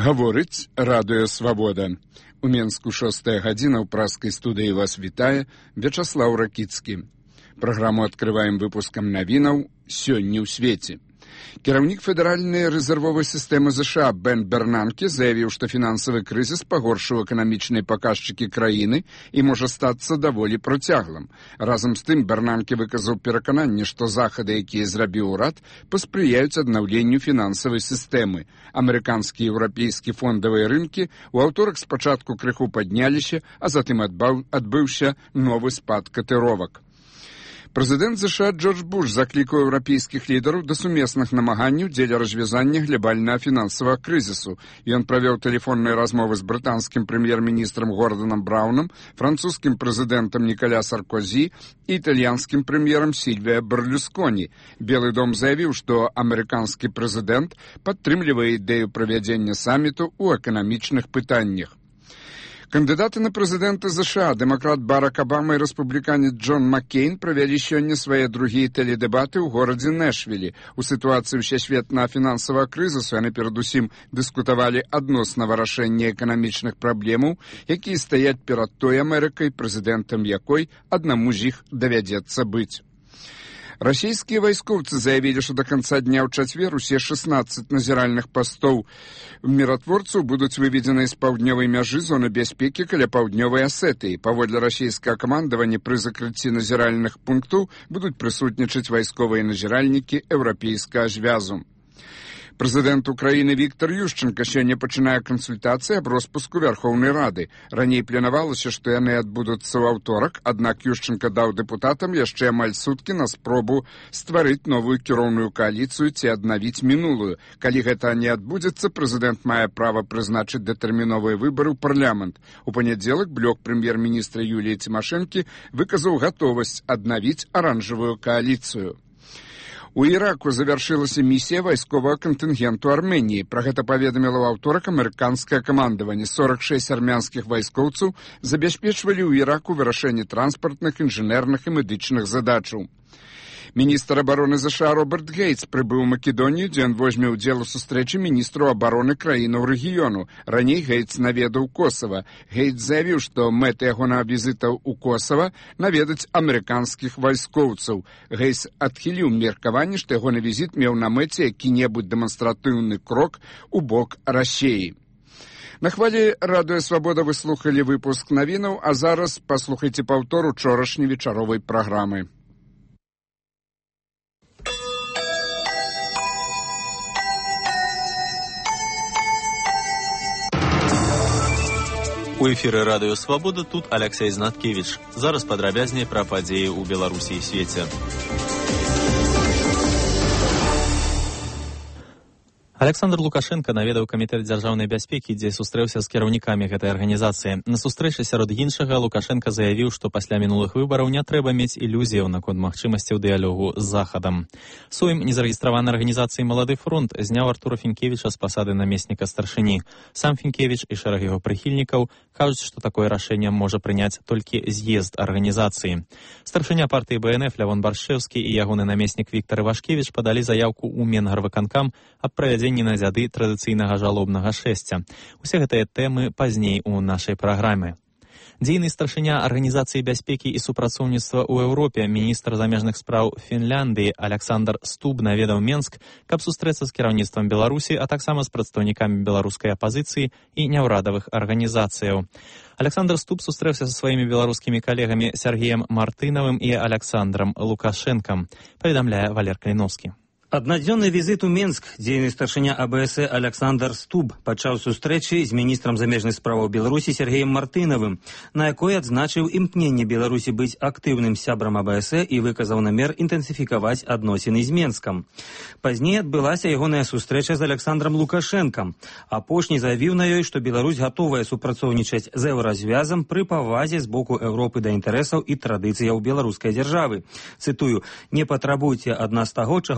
Гаворыць радыё «Свабода». У Менску 6-я гадзіна ў праскай студыі вас вітае Вячаслаў Ракіцкі. Праграму адкрываем выпускам навінаў «Сёння ў свеце». Кіраўнік федэральнай рэзервовай сістэмы ЗША Бен Бернанке заявіў, што фінансавы крызіс пагоршыў эканамічныя паказчыкі краіны і можа стацца даволі працяглым. Разам з тым Бернанке выказаў перакананне, што захады, якія зрабіў урад, паспрыяюць аднаўленню фінансавай сістэмы. Амерыканскія і еўрапейскія фондавыя рынкі ў аўторак спачатку крыху падняліся, а затым адбыўся новы спад катэровак. Прэзідэнт ЗША Джордж Буш заклікаў еўрапейскіх лідараў да сумесных намаганняў дзеля развязання глябальнага фінансавага крызісу. Ён правёў тэлефонныя размовы з брытанскім прэм'ер-міністрам Горданам Браўнам, французскім прэзідэнтам Нікаля Саркозі і італьянскім прэм'ерам Сільвія Берлюсконі. Белы дом заявіў, што амерыканскі прэзідэнт падтрымлівае ідэю правядзення саміту ў эканамічных пытаннях. Кандыдаты на прэзідэнта ЗША, дэмакрат Барак Абама і рэспубліканец Джон Маккейн правялі сёння свае другія тэледэбаты ў горадзе Нэшвілі. У сітуацыі ўсесветнага фінансавага крызісу яны перадусім дыскутавалі адносна вырашэння эканамічных праблемаў, якія стаяць перад той Амерыкай, прэзідэнтам якой аднаму з іх давядзецца быць. Расійскія вайскоўцы заявілі, што да канца дня ў чацвер усе 16 назіральных пастоў міратворцаў будуць выведзеныя з паўднёвай мяжы зоны бяспекі каля паўднёвай Асетыі. Паводле расійскага камандавання пры закрыцці назіральных пунктаў будуць прысутнічаць вайсковыя назіральнікі еўрапейскага звязу. Прэзідэнт Украіны Віктор Ющенка сёння пачынае кансультацыі аб роспуску Вярхоўнай Рады. Раней планавалася, што яны адбудуцца ў аўторак, аднак Ющенка даў дэпутатам яшчэ амаль суткі на спробу стварыць новую кіроўную кааліцыю ці аднавіць мінулую. Калі гэта не адбудзецца, прэзідэнт мае права прызначыць датэрміновыя выбары ў парламент. У панядзелак блок прэм'ер-міністра Юліі Цімашэнкі выказаў гатовасць аднавіць аранжавую кааліцыю. У Іраку завяршылася місія вайсковага кантынгенту Арменіі. Пра гэта паведаміла ў аўторак амерыканскае камандаванне. 46 армянскіх вайскоўцаў забяспечвалі ў Іраку вырашэнне транспартных, інжынерных і медычных задачаў. Міністр абароны ЗША Роберт Гейтс прыбыў у Македонію, дзе ён возьме ўдзел у сустрэчы міністраў абароны краінаў рэгіёну. Раней Гейтс наведаў Косава. Гейтс заявіў, што мэта ягонага візіта ў Косава наведаць амерыканскіх вайскоўцаў. Гейтс адхіліў меркаванне, што ягоны візіт меў на мэце які-небудзь дэманстратыўны крок у бок Расіі. На хвалі радыё «Свабода» вы слухалі выпуск навінаў, а зараз паслухайце паўтор учорашняй вечаровай праграмы. У эфіры радыё «Свабода» тут Аляксей Знаткевіч. Зараз падрабязней пра падзеі ў Беларусі і свеце. Александр Лукашенко наведаў камітэт дзяржаўнай бяспекі, дзе сустрэўся з кіраўнікамі гэтай арганізацыі. На сустрэчы сярод іншага Лукашенко заявіў, што пасля мінулых выбараў не трэба мець ілюзіяў наконт магчымасцяў дыялогу з Захадам. Сойм незарэгістраванай арганізацыі «Малады фронт» зняў Артура Фінкевіча з пасады намесніка старшыні. Сам Фінкевіч і шэраг яго прыхільнікаў кажуць, што такое рашэнне можа прыняць толькі з'езд арганізацыі. Старшыня партыі БНФ Лявон Баршчэўскі і ягоны намеснік Віктар Івашкевіч падалі заяўку ў Менгарвыканкам аб правядзенні назады традыцыйнага жалобнага шэсця. Усе гэтыя тэмы пазней у нашай праграме. Дзейны старшыня Арганізацыі бяспекі і супрацоўніцтва ў Еўропе, міністр замежных спраў Фінляндыі Аляксандр Стуб наведаў Менск, каб сустрэцца з кіраўніцтвам Беларусі, а таксама з прадстаўнікамі беларускай апазіцыі і няўрадавых арганізацыяў. Александр Стуб сустрэўся са сваімі беларускімі калегамі Сергеем Мартынавым і Александром Лукашэнкам, паведамляе Валер Каліновскі. Аднадзённы візіт у Менск дзейны старшыня АБС Александр Стуб пачаў сустрэчы з міністрам замежных справаў Беларусі Сергеем Мартынавым, на якой адзначыў імкненне Беларусі быць актыўным сябрам АБС і выказаў намер інтэнсіфікаваць адносіны з Менскам. Пазней адбылася ягоная сустрэча з Александром Лукашэнкам. Апошні заявіў на ёй, што Беларусь гатовая супрацоўнічаць з еўразвязам пры павазе з боку Еўропы да інтарэсаў і традыцыяў беларускай дзяржавы. Цытую: «Не патрабуйце ад нас таго, чаго мы сёння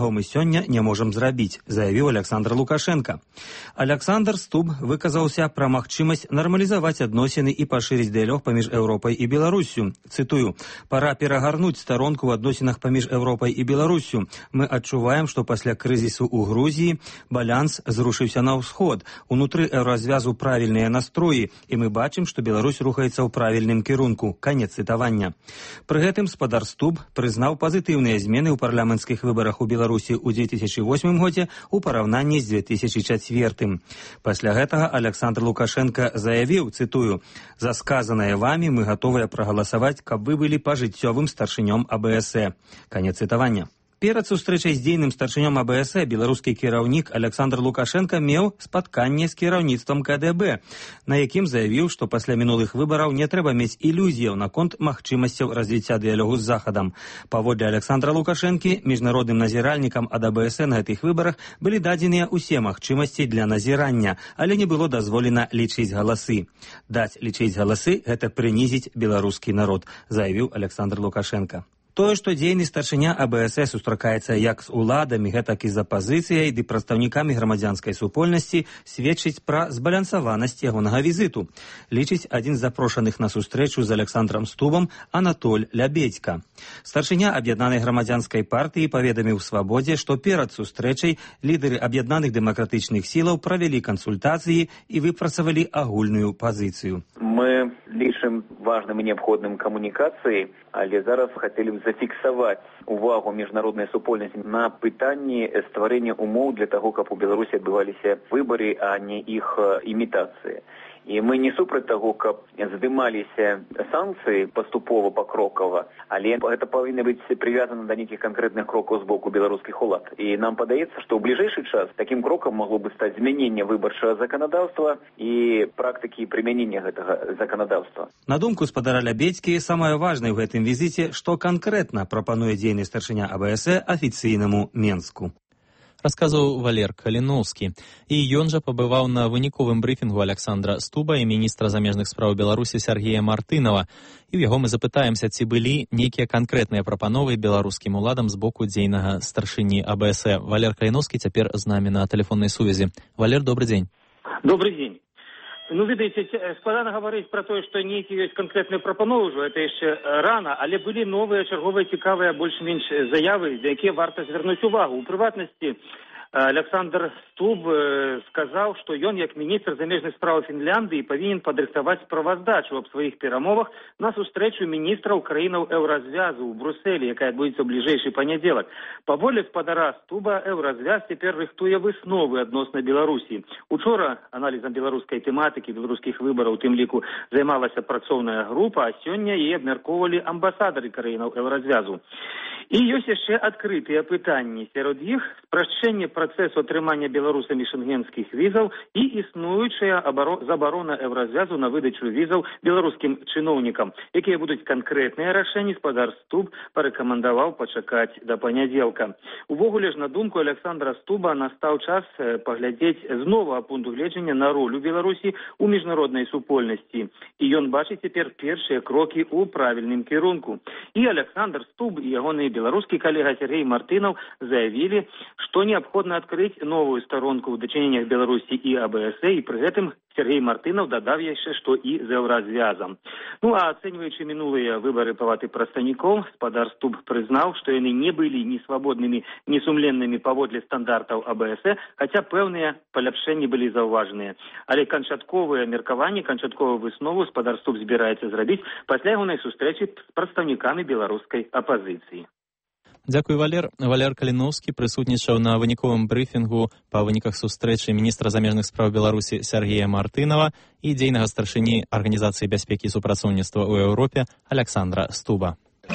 сёння не можам зрабіць, заявіў Александр Лукашенко. Александр Стуб выказаўся пра магчымасць нармалізаваць адносіны і пашырыць дыялог паміж Еўропай і Беларуссю. Цытую: «Пора перагарнуць старонку ў адносінах паміж Еўропай і Беларуссю. Мы адчуваем, што пасля крызісу ў Грузіі баланс зрушыўся на ўсход. Унутры еўразвязу правільныя настроі, і мы бачым, што Беларусь рухаецца ў правільным кірунку». Канец цытавання. Пры гэтым спадар Стуб прызнаў пазітыўныя змены ў парламенцкіх выбарах у Беларусі ў 2008 годзе у параўнанні з 2004. Пасля гэтага Александр Лукашенко заявіў, цытую: «За сказанае вамі мы гатовыя прагаласаваць, каб вы былі пажыццёвым старшынём АБС». Канец цытавання. Перад сустрэчай з дзейным старшынём АБС беларускі кіраўнік Александр Лукашенко меў спатканне з кіраўніцтвам КДБ, на якім заявіў, што пасля мінулых выбараў не трэба мець ілюзіяў наконт магчымасцяў развіцця дыялогу з Захадам. Паводле Александра Лукашэнкі, міжнародным назіральнікам ад АБС на гэтых выбарах былі дадзеныя ўсе магчымасці для назірання, але не было дазволена лічыць галасы. Даць лічыць галасы – гэта прынізіць беларускі народ, заявіў Александр Лукашенко. Тое, што дзейны старшыня АБС сустракаецца як з уладамі, гэтак і з апазіцыяй ды прадстаўнікамі грамадзянскай супольнасці, сведчыць пра збалансаванасць ягонага візіту, лічыць адзін з запрошаных на сустрэчу з Александром Стубам Анатоль Лябедзька. Старшыня аб'яднанай грамадзянскай партыі паведаміў Свабодзе, што перад сустрэчай лідары аб'яднаных дэмакратычных сілаў правялі кансультацыі і выпрацавалі агульную пазіцыю. Мы лічым важным і неабходным камунікацыі, але зараз хацелі б зафіксаваць увагу міжнароднай супольнасці на пытанні стварэння умоў для таго, каб у Беларусі адбываліся выбары, а не іх імітацыі. І мы не супраць таго, каб здымаліся санкцыі паступова, пакрокава, але гэта павінна быць прывязана да нейкіх канкрэтных крокаў з боку беларускіх улад. І нам падаецца, што ў бліжэйшы час такім крокам магло бы стаць змяненне выбарчага заканадаўства і практыкі прымянення гэтага заканадаўства. На думку спадара Лябедзькі, самае важнае ў гэтым візіце, што канкрэтна прапануе дзейны старшыня АБС афіцыйнаму Менску. Расказваў Валер Каліноўскі. І ён жа пабываў на выніковым брыфінгу Александра Стуба і міністра замежных спраў Беларусі Сергея Мартынова. І ў яго мы запытаемся, ці былі нейкія канкрэтныя прапановы беларускім уладам з боку дзейнага старшыні АБС. Валер Каліноўскі цяпер з намі на тэлефоннай сувязі. Валер, добрый дзень. Добрый дзень. Ну, ведаеце, складана гаварыць пра тое, што нейкія ёсць канкрэтныя прапановы ўжо, гэта яшчэ рана, але былі новыя чарговыя цікавыя больш-менш заявы, за якія варта звярнуць увагу. У прыватнасці Александр Стуб сказаў, што ён, як міністр замежных спраў Фінляндыі, павінен падрыхтаваць справаздачу аб сваіх перамовах на сустрэчу міністраў краінаў еўразвязу ў Брюсселі, якая адбудзецца ў бліжэйшы панядзелак. Паводле спадара Стуба, еўразвяз цяпер рыхтуе высновы адносна Беларусі. Учора аналізам беларускай тэматыкі, беларускіх выбараў, у тым ліку, займалася працоўная група, а сёння яе абмяркоўвалі амбасадары краінаў еўразвязу. І ёсць яшчэ адкрытыя пытанні. Сярод іх спрашчэнне працэсу атрымання беларусамі шэнгенскіх візаў і існуючая забарона еўразвязу на выдачу візаў беларускім чыноўнікам. Якія будуць канкрэтныя рашэнні, спадар Стуб парэкамандаваў пачакаць да панядзелка. Увогуле ж, на думку Александра Стуба, настаў час паглядзець з новага пункту гледжання на ролю Беларусі ў міжнароднай супольнасці. І ён бачыць цяпер першыя крокі ў правільным кірунку. І Александр Стуб і ягоны беларускі калега Сергей Мартынов заявілі, што неабходна адкрыць новую старонку ў дачыненнях Беларусі і АБС, і пры гэтым Сергей Мартынов дадаў яшчэ, што і з еўразвязам. Ну, а ацэньваючы мінулыя выбары палаты прадстаўнікоў, спадар Стуб прызнаў, што яны не былі ні свабоднымі, ні сумленнымі паводле стандартаў АБС, хаця пэўныя паляпшэнні былі заўважаныя. Але канчатковыя меркаванні, канчатковую выснову спадар Стуб збіраецца зрабіць пасля ягонай сустрэчы з прадстаўнікамі беларускай апазіцыі. Дзякуй, Валер. Валер Каліноўскі прысутнічаў на выніковым брыфінгу па выніках сустрэчы міністра замежных спраў Беларусі Сергея Мартынова і дзейнага старшыні Арганізацыі бяспекі і супрацоўніцтва ў Еўропе Александра Стуба.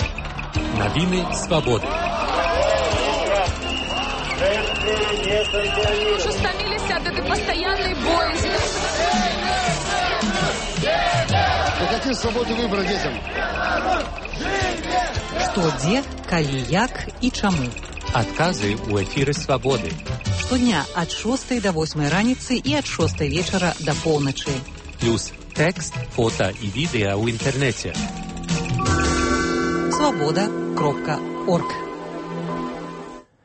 Навіны свабоды. Уже стаміліся ад этой пастаяннай боязі. Какие свободы выбора детям? Што, дзе, калі, як і чаму. Адказы ў эфіры свабоды. Штодня ад 6 до 8 раніцы і ад 6 вечара до поўначы. Плюс тэкст, фота і відэа ў інтэрнэце. Свабода.орг.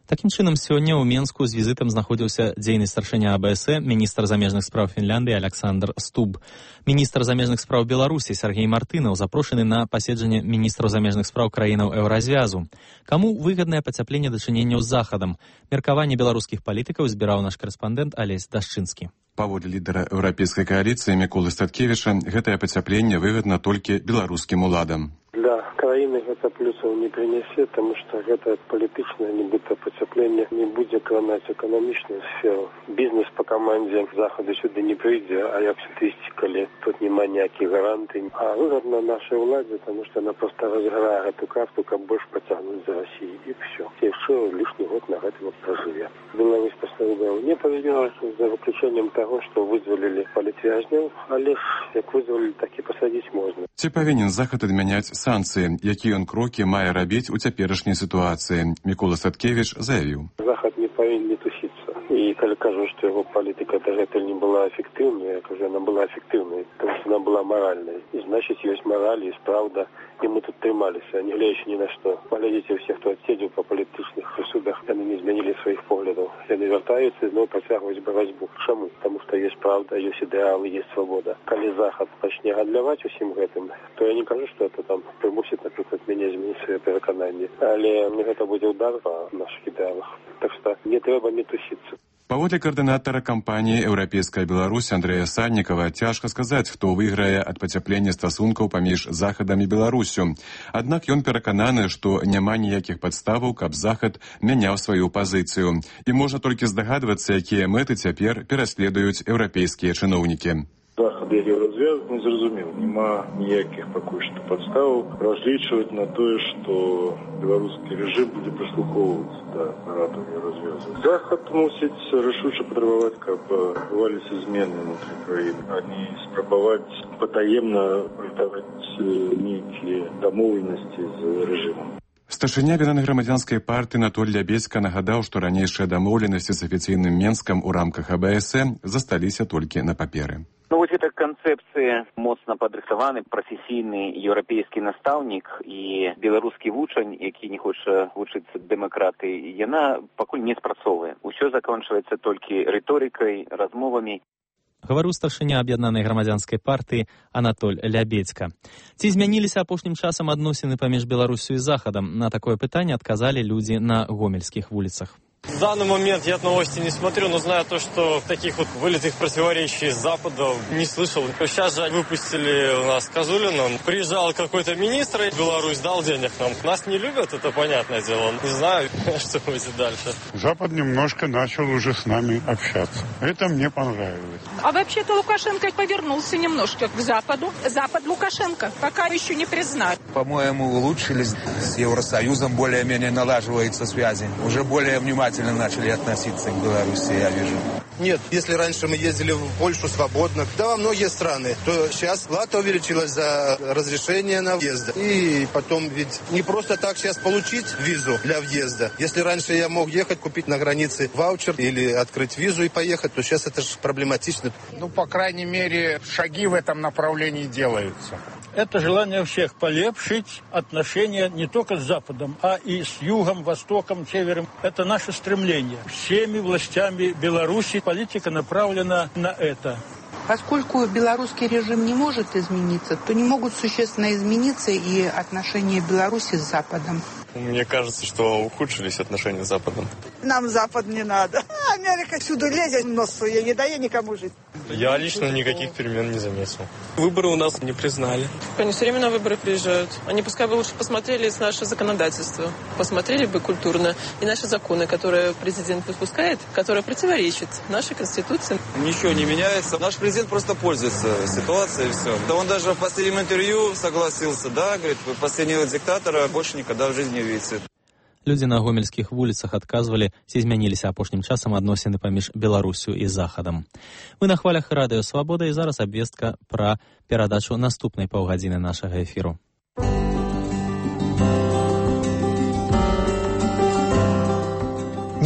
Такім чынам, сёння ў Менску з візітам знаходзіўся дзейны старшыня АБС, міністр замежных спраў Фінляндыі Александр Стуб. Міністр замежных спраў Беларусі Сергей Мартынаў запрошаны на паседжанне міністраў замежных спраў краінаў Еўразвязу. Каму выгаднае пацяпленне дачыненняў з Захадам? Меркаванне беларускіх палітыкаў збіраў наш карэспандэнт Алесь Дашчынскі. Паводле лідара еўрапейскай кааліцыі Міколы Статкевіча, гэтае пацяпленне выгадна толькі беларускім уладам. Для краіны гэта плюсаў не прынясе, таму што гэта палітычнае нібыта пацяпленне не будзе кранаць эканамічную сферу. Бізнес па камандзе Захаду сюды не прыйдзе, а як сюды ісці, калі тут няма ніякіх гарантый. А выгадна нашай уладзе, таму што яна проста разграе гэту карту, каб больш пацягнуць за Расіі, і ўсё. І яшчэ лішні год на гэтым пражыве. Беларусь пастаўляў не павінна, за выключэннем таго, што вызвалілі палітвязняў, але як вызвалілі, так і пасадзіць можна. Ці павінен Захад адмяняць санкцыі, якія ён крокі мае рабіць у цяперашняй сітуацыі? Мікола Статкевіч заявіў. Захад не павінен тусіцца. І калі кажу, што яго палітыка дагэтуль не была эфектыўнай, я кажу, яна была эфектыўнай, тому што яна была маральнай. І значыць, ёсць мараль, ёсць праўда, і мы тут трымаліся, не глядзячы ні на што. Паглядзіце ўсе, хто адседзеў па палітычных прысудах, яны не змянілі сваіх поглядаў. Яны вяртаюцца і зноў працягваюць барацьбу. Чаму? Таму што ёсць праўда, ёсць ідэалы, ёсць свабода. Калі Захад пачне гандляваць усім гэтым, то я не кажу, што это там прымусіць, напрыклад, мяне змяніць свае перакананні. Але гэта будзе ўдар па нашых ідэалах. Так што не трэба не тусіцца. Паводле каардынатара кампаніі «Еўрапейская Беларусь» Андрэя Саннікава, цяжка сказаць, хто выйграе ад пацяплення стасункаў паміж Захадам і Беларусю. Аднак ён перакананы, што няма ніякіх падставаў, каб Захад мяняў сваю пазіцыю. І можна толькі здагадвацца, якія мэты цяпер пераследуюць еўрапейскія чыноўнікі. Захад і Еўразвяз не зразумеў. Няма ніякіх пакуль што падставаў разлічваць на тое, што беларускі рэжым будзе прыслухоўвацца да нарадаў Еўразвязу. Захад мусіць рашуча патрабаваць, каб адбываліся змены ўнутры краіны, а не спрабаваць патаемна прытаваць нейкія дамоўленасці з рэжымам. Старшыня беларускай грамадзянскай партыі Анатоль Лябедзька нагадаў, што ранейшыя дамоўленасці з афіцыйным Менскам у рамках АБС засталіся толькі на паперы. Вось гэта канцэпцыя моцна падрыхтаваны прафесійны еўрапейскі настаўнік і беларускі вучань, які не хоча вучыцца дэмакратыі, яна пакуль не спрацоўвае. Усё заканчваецца толькі рыторыкай, размовамі. Гаварыў старшыня аб'яднанай грамадзянскай партыі Анатоль Лябедзька. Ці змяніліся апошнім часам адносіны паміж Беларусю і Захадам? На такое пытанне адказалі людзі на гомельскіх вуліцах. В данный момент я новости не смотрю, но знаю то, что таких вот вылитых противоречий с Запада не слышал. Сейчас же выпустили у нас Козулина. Приезжал какой-то министр в Беларусь, дал денег нам. Нас не любят, это понятное дело. Не знаю, что будет дальше. Запад немножко начал уже с нами общаться. Это мне понравилось. А вообще-то Лукашенко повернулся немножко к Западу. Запад Лукашенко пока еще не признали. По-моему, улучшились. С Евросоюзом более-менее налаживаются связи. Уже более внимательно начали относиться к Беларуси, я вижу. Нет, если раньше мы ездили в Польшу свободно, да во многие страны, то сейчас плата увеличилась за разрешение на въезд. И потом ведь не просто так сейчас получить визу для въезда. Если раньше я мог ехать, купить на границе ваучер или открыть визу и поехать, то сейчас это же проблематично. Ну, по крайней мере, шаги в этом направлении делаются. Это желание всех полепшить отношения не только с Западом, а и с Югом, Востоком, Севером. Это наше стремление. Всеми властями Беларуси политика направлена на это. Поскольку белорусский режим не может измениться, то не могут существенно измениться и отношения Беларуси с Западом. Мне кажется, что ухудшились отношения с Западом. Нам Запад не надо. Америка сюда лезет, нос свой не дает никому жить. Я лично никаких перемен не заметил. Выборы у нас не признали. Они все время на выборы приезжают. Они пускай бы лучше посмотрели наше законодательство, посмотрели бы культурно и наши законы, которые президент выпускает, которые противоречат нашей конституции. Ничего не меняется. Наш президент просто пользуется ситуацией и все. Да он даже в последнем интервью согласился, да, говорит, последнего диктатора больше никогда в жизни не увидите. Людзі на гомельскіх вуліцах адказвалі, ці змяніліся апошнім часам адносіны паміж Беларусю і Захадам. Мы на хвалях радыё Свабода, і зараз абвестка пра перадачу наступнай паўгадзіны нашага эфіру.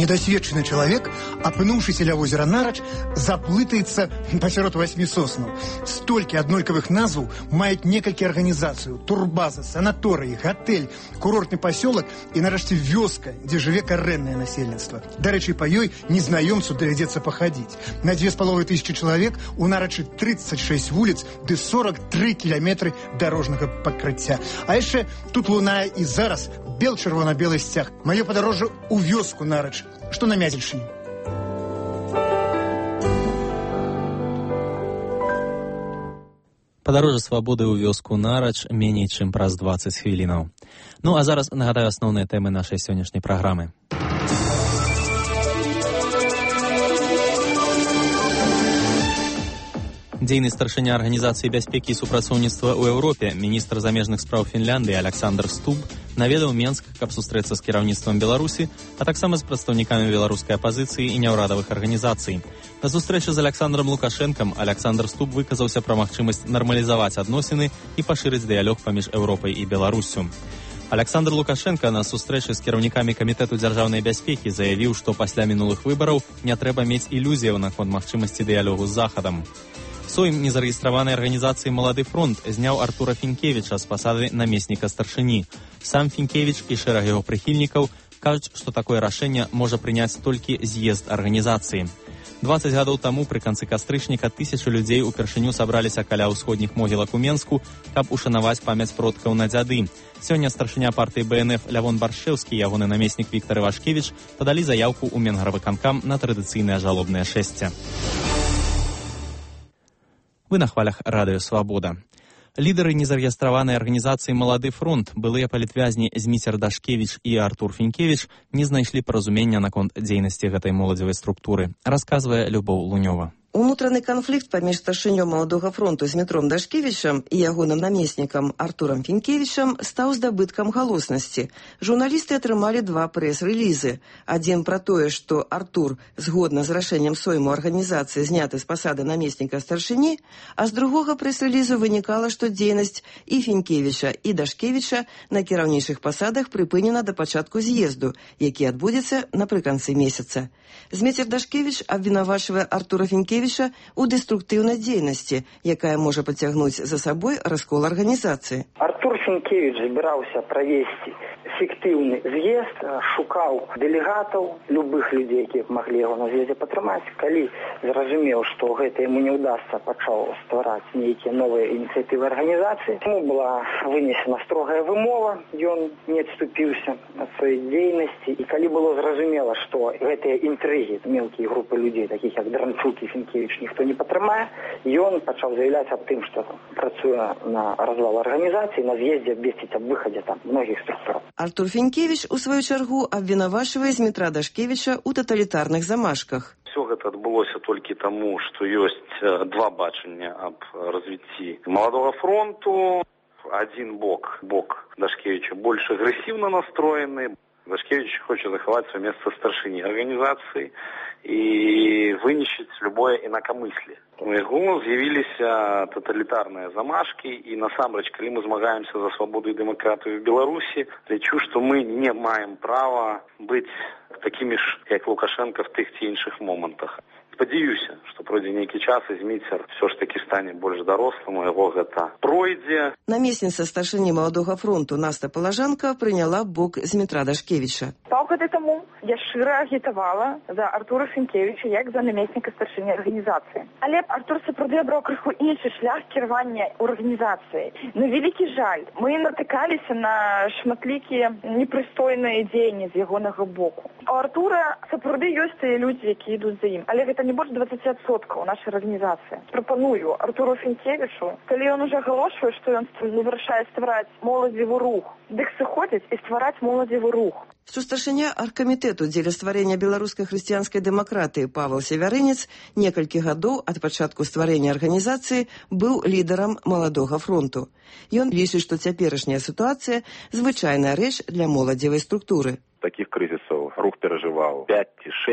недосведчаны чалавек, апынуўшыся ля возера Нарач, заплытаецца пасярод 8 соснаў. Столькі аднолькавых назваў маюць некалькі арганізацый: турбаза, санаторый, гатэль, курортны пасёлак і, нарэшце, вёска, дзе жыве карэннае насельніцтва. Дарэчы, па ёй незнаёмцу давядзецца пахадзіць. На 2500 чалавек у Нарачы 36 вуліц ды 43 кіламетры дарожнага пакрыцця. А яшчэ тут лунае і зараз бел-чырвона-белы сцяг. Маё падарожжа ў вёску Нарач, што на Мязельшыне. Падарожжа свабоды ў вёску Нарач меней чым праз 20 хвілінаў. Ну а зараз нагадаю асноўныя тэмы нашай сённяшняй праграмы. Дзейны старшыня Арганізацыі бяспекі і супрацоўніцтва ў Еўропе, міністр замежных спраў Фінляндыі Александр Стуб наведаў Менск, каб сустрэцца з кіраўніцтвам Беларусі, а таксама з прадстаўнікамі беларускай апазіцыі і няўрадавых арганізацый. На сустрэчы з Александром Лукашэнкам Александр Стуб выказаўся пра магчымасць нармалізаваць адносіны і пашырыць дыялог паміж Еўропай і Беларуссю. Александр Лукашенко на сустрэчы з кіраўнікамі камітэту дзяржаўнай бяспекі заявіў, што пасля мінулых выбараў не трэба мець ілюзіяў наконт магчымасці дыялогу з Захадам. Сойм незарэгістраванай арганізацыі «Малады фронт» зняў Артура Фінкевіча з пасады намесніка старшыні. Сам Фінкевіч і шэраг яго прыхільнікаў кажуць, што такое рашэнне можа прыняць толькі з'езд арганізацыі. 20 гадоў таму пры канцы кастрычніка 1000 людзей упершыню сабраліся каля ўсходніх могілак у Менску, каб ушанаваць памяць продкаў на дзяды. Сёння старшыня партыі БНФ Лявон Баршэўскі і ягоны намеснік Віктар Івашкевіч падалі заяўку ў Менгарвыканкам на традыцыйнае жалобнае шэсце. Вы на хвалях радыё «Свабода». Лідары незарэгістраванай арганізацыі «Малады фронт», былыя палітвязні Зміцер Дашкевіч і Артур Фінкевіч, не знайшлі паразумення наконт дзейнасці гэтай моладзевай структуры, расказвае Любоў Лунёва. Унутраны канфлікт паміж старшынём Маладога фронту Змітром Дашкевічам і ягоным намеснікам Артурам Фінкевічам стаў здабыткам галоснасці. Журналісты атрымалі 2 прэс-рэлізы. Адзін пра тое, што Артур, згодна з рашэннем сойму арганізацыі, зняты з пасады намесніка старшыні, а з другога прэс-рэлізу вынікала, што дзейнасць і Фінкевіча, і Дашкевіча на кіраўнічых пасадах прыпынена да пачатку з'езду, які адбудзецца напрыканцы месяца. Зміцер Дашкевіч абвінавачвае Артура Фінкевіча у дэструктыўнай дзейнасці, якая можа пацягнуць за сабой раскол арганізацыі. Артур Фінкевіч збіраўся правесці фіктыўны з'езд, шукаў дэлегатаў, любых людзей, якія маглі яго на з'ездзе падтрымаць. Калі зразумеў, што гэта яму не ўдасца, пачаў ствараць нейкія новыя ініцыятывы арганізацыі. Яму была вынесена строгая вымова, ён не адступіўся ад сваёй дзейнасці. І калі было зразумела, што гэтыя інтрыгі, мелкія групы людзей, такіх як Дранчук і Фінкевіч, ніхто не падтрымае, ён пачаў заявляць аб тым, што працуе на развал арганізацыі, на з'ездзе абвесціць аб выхадзе там многіх структураў. Артур Фінкевіч, у сваю чаргу, абвінавачвае Змітра Дашкевіча ў таталітарных замашках. Все гэта адбылося толькі таму, што ёсць 2 бачання аб развіцці Маладога фронту. Адзін бок Дашкевіча больш агрэсіўна настроены. Дашкевич хоча захаваць сваё месца старшыні арганізацыі і вынішчыць любое інакамысле. У яго з'явіліся таталітарныя замашкі, і насамрэч, калі мы змагаемся за свабоду і дэмакратыю в Беларусі, лічу, што мы не маем права быць такімі ж, як Лукашенко в тых ці іншых момантах. Спадзяюся, што пройдзе нейкі час, і Зміцер ўсё ж такі стане больш дарослым, у яго гэта пройдзе. Намесніца старшыні Маладога фронту Наста Палажанка прыняла бок Змітра Дашкевіча. Паўгады таму я шчыра агітавала за Артура Фінкевіча як за намесніка старшыні арганізацыі. Але Артур сапраўды абраў крыху іншы шлях кіравання арганізацыяй. На вялікі жаль, мы натыкаліся на шматлікія непрыстойныя дзеянні з ягонага боку. У Артура сапраўды ёсць тыя людзі, якія ідуць за ім, але гэта не больш 20% нашай арганізацыі. Прапаную Артуру Фінкевічу, калі ён уже агалошвае, што ён вырашае ствараць моладзевы рух, дык сыходзіць і ствараць моладзевы рух. Старшыня аргкамітэту дзеля стварэння беларускай хрысціянскай дэмакратыі Павел Севярынец некалькі гадоў ад пачатку стварэння арганізацыі быў лідарам Маладога фронту. Ён лічыць, што цяперашняя сітуацыя звычайная рэч для моладзевай структуры. Такіх крызісаў рух перажываў 5 ці 6.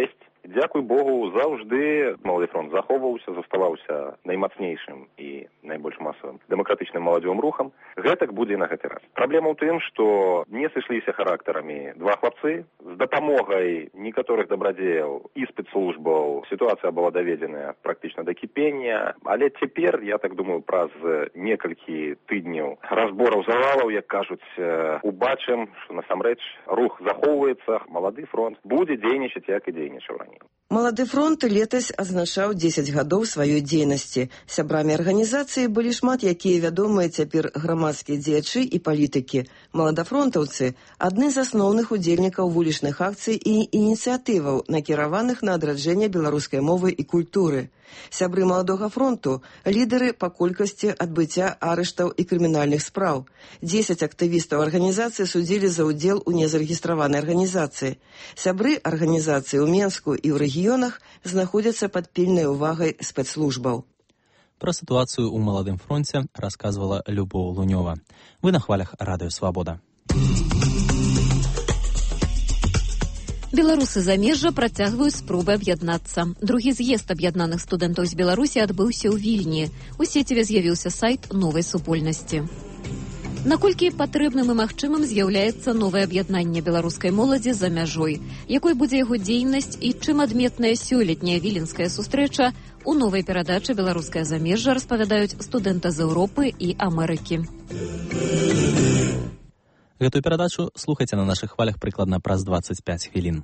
дзякуй Богу, заўжды Малады фронт захоўваўся, заставаўся наймацнейшым і найбольш масавым дэмакратычным маладзёвым рухам. Гэтак будзе і на гэты раз. Праблема ў тым, што не сышліся характарамі два хлапцы. З дапамогай некаторых дабрадзеяў і спецслужбаў сітуацыя была даведзеная практычна да кіпення, але цяпер, я так думаю, праз некалькі тыдняў разбораў завалаў, як кажуць, убачым, што насамрэч рух захоўваецца, Малады фронт будзе дзейнічаць, як і дзейнічаў раней. Малады фронт летась адзначаў 10 гадоў сваёй дзейнасці. Сябрамі арганізацыі былі шмат якія вядомыя цяпер грамадскія дзеячы і палітыкі. Маладафронтаўцы – адны з асноўных удзельнікаў вулічных акцый і ініцыятываў, накіраваных на адраджэнне беларускай мовы і культуры. Сябры Маладога фронту – лідары па колькасці адбыцця арыштаў і крымінальных спраў. 10 актывістаў арганізацыі судзілі за ўдзел у незарэгістраванай арганізацыі. Сябры арганізацыі ў Менску і ў рэгіёнах знаходзяцца пад пільнай увагай спецслужбаў. Пра сітуацыю ў Маладым фронце расказвала Любоў Лунёва. Вы на хвалях Радыё Свабода. Беларусы замежжа працягваюць спробы аб'яднацца. Другі з'езд аб'яднаных студэнтаў з Беларусі адбыўся ў Вільні. У сеціве з'явіўся сайт новай супольнасці. Наколькі патрэбным і магчымым з'яўляецца новае аб'яднанне беларускай моладзі за мяжой? Якой будзе яго дзейнасць і чым адметная сёлетняя віленская сустрэча? У новай перадачы «Беларускае замежжа» распавядаюць студэнты з Еўропы і Амерыкі. Гэтую перадачу слухайце на нашых хвалях прыкладна праз 25 хвілін.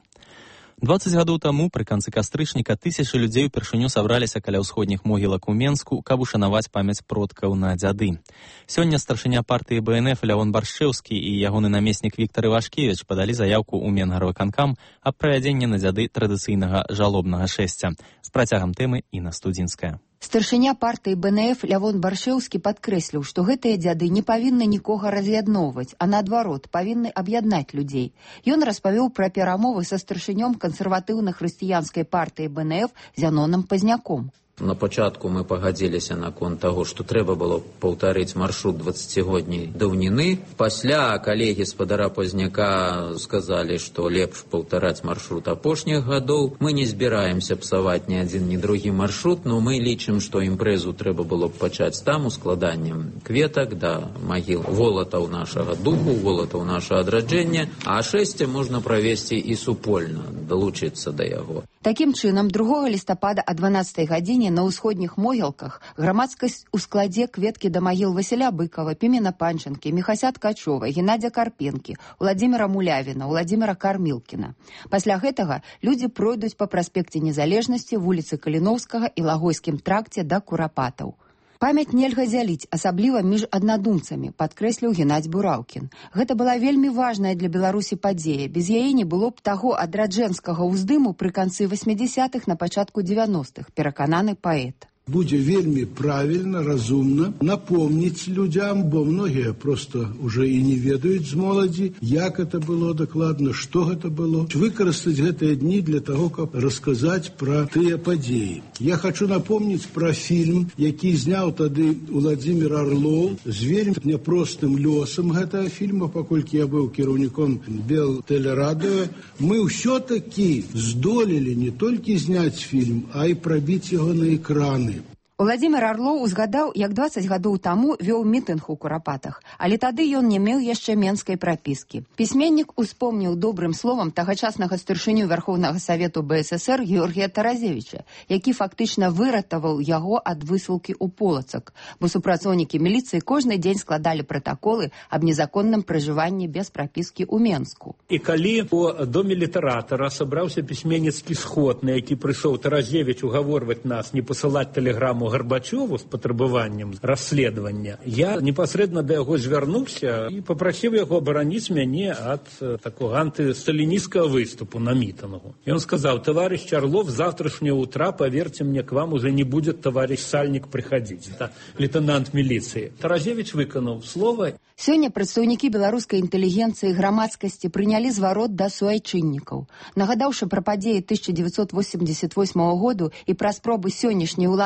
20 гадоў таму, пры канцы кастрычніка, тысячы людзей упершыню сабраліся каля ўсходніх могілак у Менску, каб ушанаваць памяць продкаў на дзяды. Сёння старшыня партыі БНФ Лявон Баршчэўскі і ягоны намеснік Віктар Івашкевіч падалі заяўку ў Менгарвыканкам аб правядзенні на дзяды традыцыйнага жалобнага шэсця. З працягам тэмы Інна Студзінская. Старшыня партыі БНФ Лявон Баршчэўскі падкрэсліў, што гэтыя дзяды не павінны нікога раз'ядноўваць, а наадварот, павінны аб'яднаць людзей. Ён распавёў пра перамовы са старшынём кансерватыўна-хрысціянскай партыі БНФ Зянонам Пазняком. На пачатку мы пагадзіліся наконт таго, што трэба было паўтарыць маршрут 20годняй даўніны. Пасля калегі спадара Пазняка сказалі, што лепш паўтараць маршрут апошніх гадоў. Мы не збіраемся псаваць ні адзін, ні другі маршрут, но мы лічым, што імпрэзу трэба было б пачаць там ускладаннем кветак да магіл волатаў нашага духу, волатаў нашага адраджэння, а шэсце можна правесці і супольна, далучыцца да яго. Такім чынам, 2 лістапада о 12 гадзіне на ўсходніх могілках грамадскасць у складзе кветкі да магіл Васіля Быкова, Пімена Панченкі, Міхася Ткачова, Геннадзя Карпенкі, Уладзіміра Мулявіна, Уладзіміра Кармілкіна. Пасля гэтага людзі пройдуць па праспекце Незалежнасці, вуліцы Каліноўскага і Лагойскім тракце да Курапатаў. Памяць нельга дзяліць, асабліва між аднадумцамі, падкрэсліў Геннадзь Бураўкін. Гэта была вельмі важная для Беларусі падзея. Без яе не было б таго адраджэнскага ўздыму пры канцы 80-х на пачатку 90-х, перакананы паэт. Будзе вельмі правільна, разумна напомніць людзям, бо многія проста уже і не ведаюць з моладзі, як это было дакладна, што гэта было. Выкарыстаць гэтыя дні для таго, каб расказаць пра тыя падзеі. Я хочу напомніць пра фільм, які зняў тады Уладзімір Арлоў з вельмі няпростым лёсам гэтага фільма, паколькі я быў кіраўніком Белтэлерадыё. Мы ўсё-такі здолелі не толькі зняць фільм, а і прабіць яго на экраны. Уладзімір Арлоў узгадаў, як 20 гадоў таму вёў мітынг у Курапатах, але тады ён не меў яшчэ менскай прапіскі. Пісьменнік успомніў добрым словам тагачаснага старшыню Вярхоўнага Савету БССР Георгія Таразевіча, які фактычна выратаваў яго ад высылкі ў Полацак, бо супрацоўнікі міліцыі кожны дзень складалі пратаколы аб незаконным пражыванні без прапіскі ў Менску. І калі у доме літаратара сабраўся пісьменніцкі сход, на які прыйшоў Таразевіч угаворваць нас не пасылаць тэлеграму Гарбачёву з патрабаваннем расследавання, я непасрэдна да яго звярнуўся і папрасіў яго абараніць мяне ад такога антысталінісцкага выступу на мітынгу. Ён сказаў: «Товарищ Орлов, завтрашнего утра, поверьте мне, к вам уже не будет товарищ Сальник приходить». Это лейтенант милиции. Таразевич выканаў слова. Сёння прадстаўнікі беларускай інтэлігенцыі і грамадскасці прынялі зварот да суайчыннікаў. Нагадаўшы пра падзеі 1988 году і пра спробы сённяшняй улады вынішчыць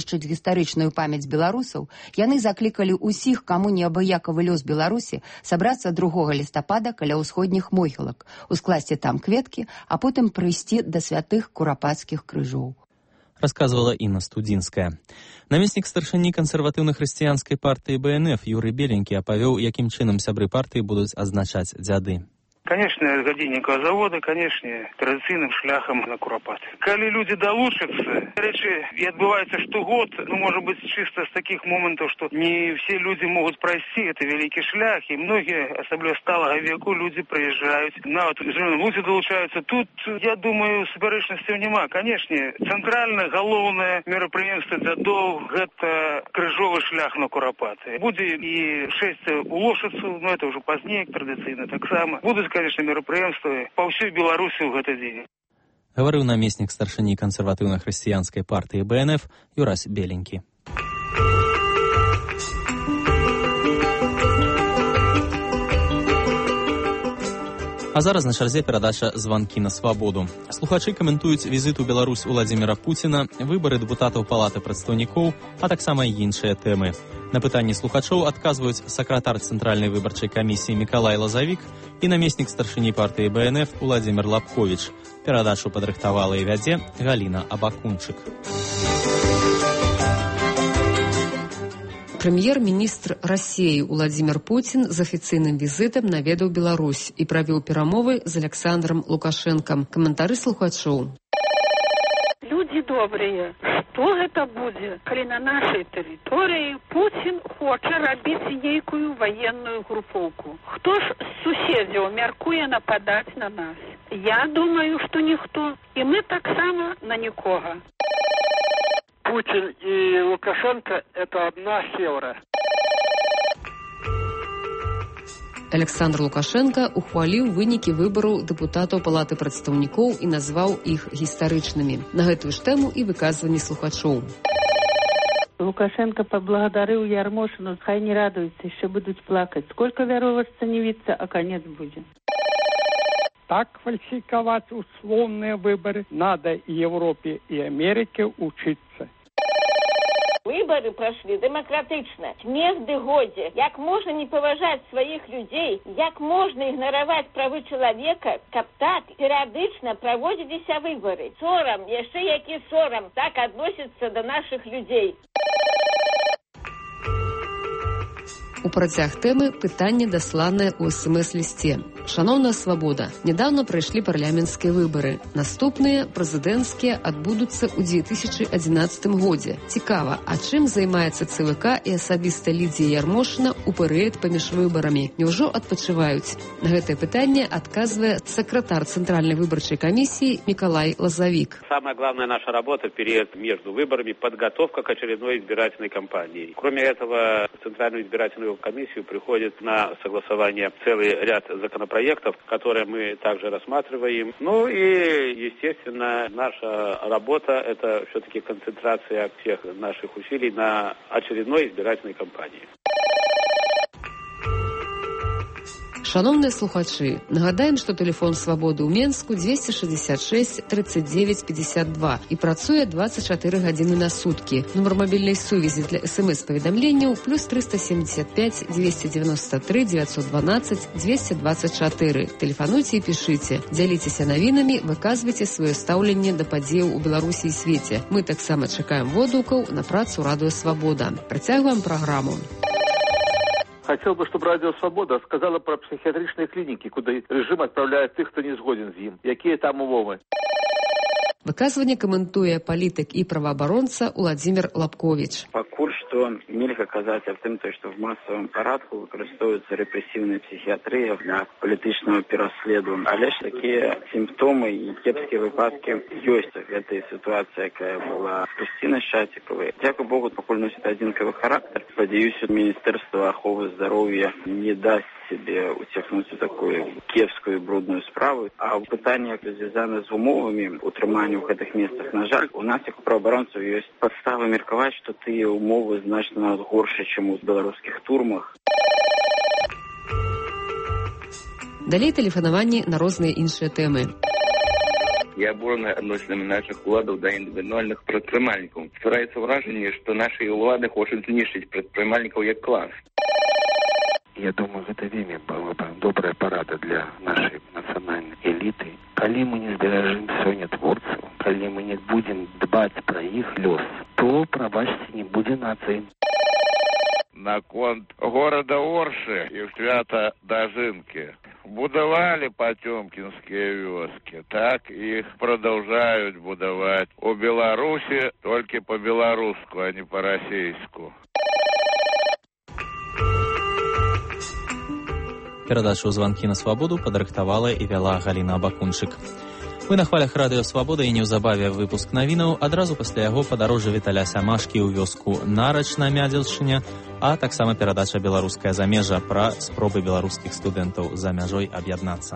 знішчыць гістарычную памяць беларусаў, яны заклікалі ўсіх, каму неабыякавы лёс Беларусі, сабрацца 2 лістапада каля ўсходніх могілак, ускласці там кветкі, а потым прыйсці да святых курапацкіх крыжоў. Рассказывала Инна Студинская. Намеснік старшыні кансерватыўна-хрысціянскай партыі БНФ Юрый Беленькі апавёў, якім чынам сябры партыі будуць адзначаць дзяды. Конечно, з гадзіннікаў завода, конечно, традыцыйным шляхам на курапат. Калі людзі далучацца, рэчы, і адбываецца штогод, можа быць, чыста з такіх момантаў, што не все людзі могуць прайсці, это вялікі шлях, і многія, асабліва сталага веку, людзі прыязджаюць, нават людзі далучаюцца. Тут, я думаю, супярэчнасцяў няма. Конечно, цэнтральнае, галоўнае мерапрыемства дзядоў – гэта крыжовы шлях на курапат. Будзе і шэсце ў Лошыцу, это ўжо пазней, традыцыйна таксама. Будуць, конечно, мерапрыемствы па ўсёй Беларусі ў гэты дзень. Гаварыў намеснік старшыні кансерватыўна-хрысціянскай партыі БНФ Юрась Беленькі. А зараз на чарзе перадача «Званкі на свабоду». Слухачы каментуюць візіт у Беларусь Уладзіміра Пуціна, выбары дэпутатаў Палаты прадстаўнікоў, а таксама і іншыя тэмы. На пытанні слухачоў адказваюць сакратар Цэнтральнай выбарчай камісіі Мікалай Лазавік і намеснік старшыні партыі БНФ Уладзімір Лапковіч. Перадачу падрыхтавала і вядзе Галіна Абакунчык. Прэм'ер-міністр Расіі Уладзімір Пуцін з афіцыйным візітам наведаў Беларусь і правёў перамовы з Александром Лукашэнкам. Каментары слухачоў. Людзі добрыя, што гэта будзе, калі на нашай тэрыторыі Пуцін хоча рабіць нейкую ваенную групоўку? Хто ж з суседзяў мяркуе нападаць на нас? Я думаю, што ніхто, і мы таксама на нікога. Путин и Лукашенко – это одна севра. Александр Лукашенко ухваліў вынікі выбараў дэпутатаў Палаты прадстаўнікоў і назваў іх гістарычнымі. На гэтую ж тэму і выказванні слухачоў. Лукашенко поблагодарил Ярмошину, хай не радуются, еще будут плакать. Сколько вероваться не видится, а конец будет. Так фальсификовать условные выборы надо и Европе, и Америке учиться. Выборы прошли демократично. Смех ды годзе. Як можно не поважать своих людей, як можно игноровать правы человека, каб так периодично проводились выборы. Сорам, яшчэ які сорам, так относится до наших людей. У працяг тэмы пытанне дасланае ў СМС-лісце. Шаноўная свабода, нядаўна прайшлі парламенцкія выбары. Наступныя, прэзідэнцкія, адбудуцца ў 2011 годзе. Цікава, а чым займаецца ЦВК і асабіста Лідзія Ярмошына ў перыяд паміж выбарамі? Няўжо адпачываюць? На гэтае пытанне адказвае сакратар Центральной выборчей комиссии Миколай Лазавик. Самая главная наша работа в период между выборами – подготовка к очередной избирательной кампании. Кроме этого, в Центральную избирательную комиссию приходит на согласование целый ряд законопроектов, которые мы также рассматриваем. Ну и, естественно, наша работа – это все-таки концентрация всех наших усилий на очередной избирательной кампании. Шановныя слухачы, нагадаем, што тэлефон свабоды ў Менску 266 39 52 і працуе 24 гадзіны на суткі. Нумар мабільнай сувязі для СМС-паведамленняў плюс 375 293 912 224. Тэлефануйце і пішыце. Дзяліцеся навінамі, выказвайце сваё стаўленне да падзеяў у Беларусі і свеце. Мы таксама чакаем водгукаў на працу Радыё Свабода. Працягваем праграму. Хотел бы, чтобы Радио Свобода сказала про психиатричные клиники, куда режим отправляет тех, кто не сгоден с ним. Какие там умовы? Выказванне каментуе палітык і праваабаронца Уладзімір Лапковіч. Пакуль што нельга казаць аб тым, што в масавым парадку выкарыстоўваецца рэпрэсіўная псіхіятрыя для палітычнага пераследу. Але ж такія сімптомы і кепскія выпадкі ёсць. Гэта сітуацыя, якая была з Крысцінай Шацікавай. Дзякуй Богу, пакуль носіць адзінкавы характар. Спадзяюся, Міністэрства аховы здароўя не дасць себе уцягнуць у такую кепскую брудную справу. А ў пытаннях, звязаных з умовамі утрымання ў гэтых месцах, на жаль, у нас, як у праваабаронцаў, ёсць падставы меркаваць, што тыя умовы значна горшыя, чым у беларускіх турмах. Далей тэлефанаванні на розныя іншыя тэмы. і абураныя адносінамі нашых уладаў да індывідуальных прадпрымальнікаў. Ствараецца ўражанне, што нашы ўлады хочуць знішчыць прадпрымальнікаў як клас. Я думаю, гэта вельмі была бы добрая парада для нашай нацыянальнай эліты. Калі мы не зберажым сёння творцаў, калі мы не будзем дбаць пра іх лёс, то, прабачце, не будзе нацыі. Наконт горада Оршы і свята Дажынкі. Будавалі патёмкінскія вёскі, так іх продолжают будаваць. У Беларусі толькі по-беларуску, а не по-расейску. Перадачу «Званкі на свабоду» падрыхтавала і вяла Галіна Абакунчык. Вы на хвалях радыё «Свабода» і неўзабаве выпуск навінаў, адразу пасля яго падарожжа Віталя Сямашкі ў вёску Нарач на Мядзелшчыне, а таксама перадача «Беларуская замежжа» пра спробы беларускіх студэнтаў за мяжой аб'яднацца.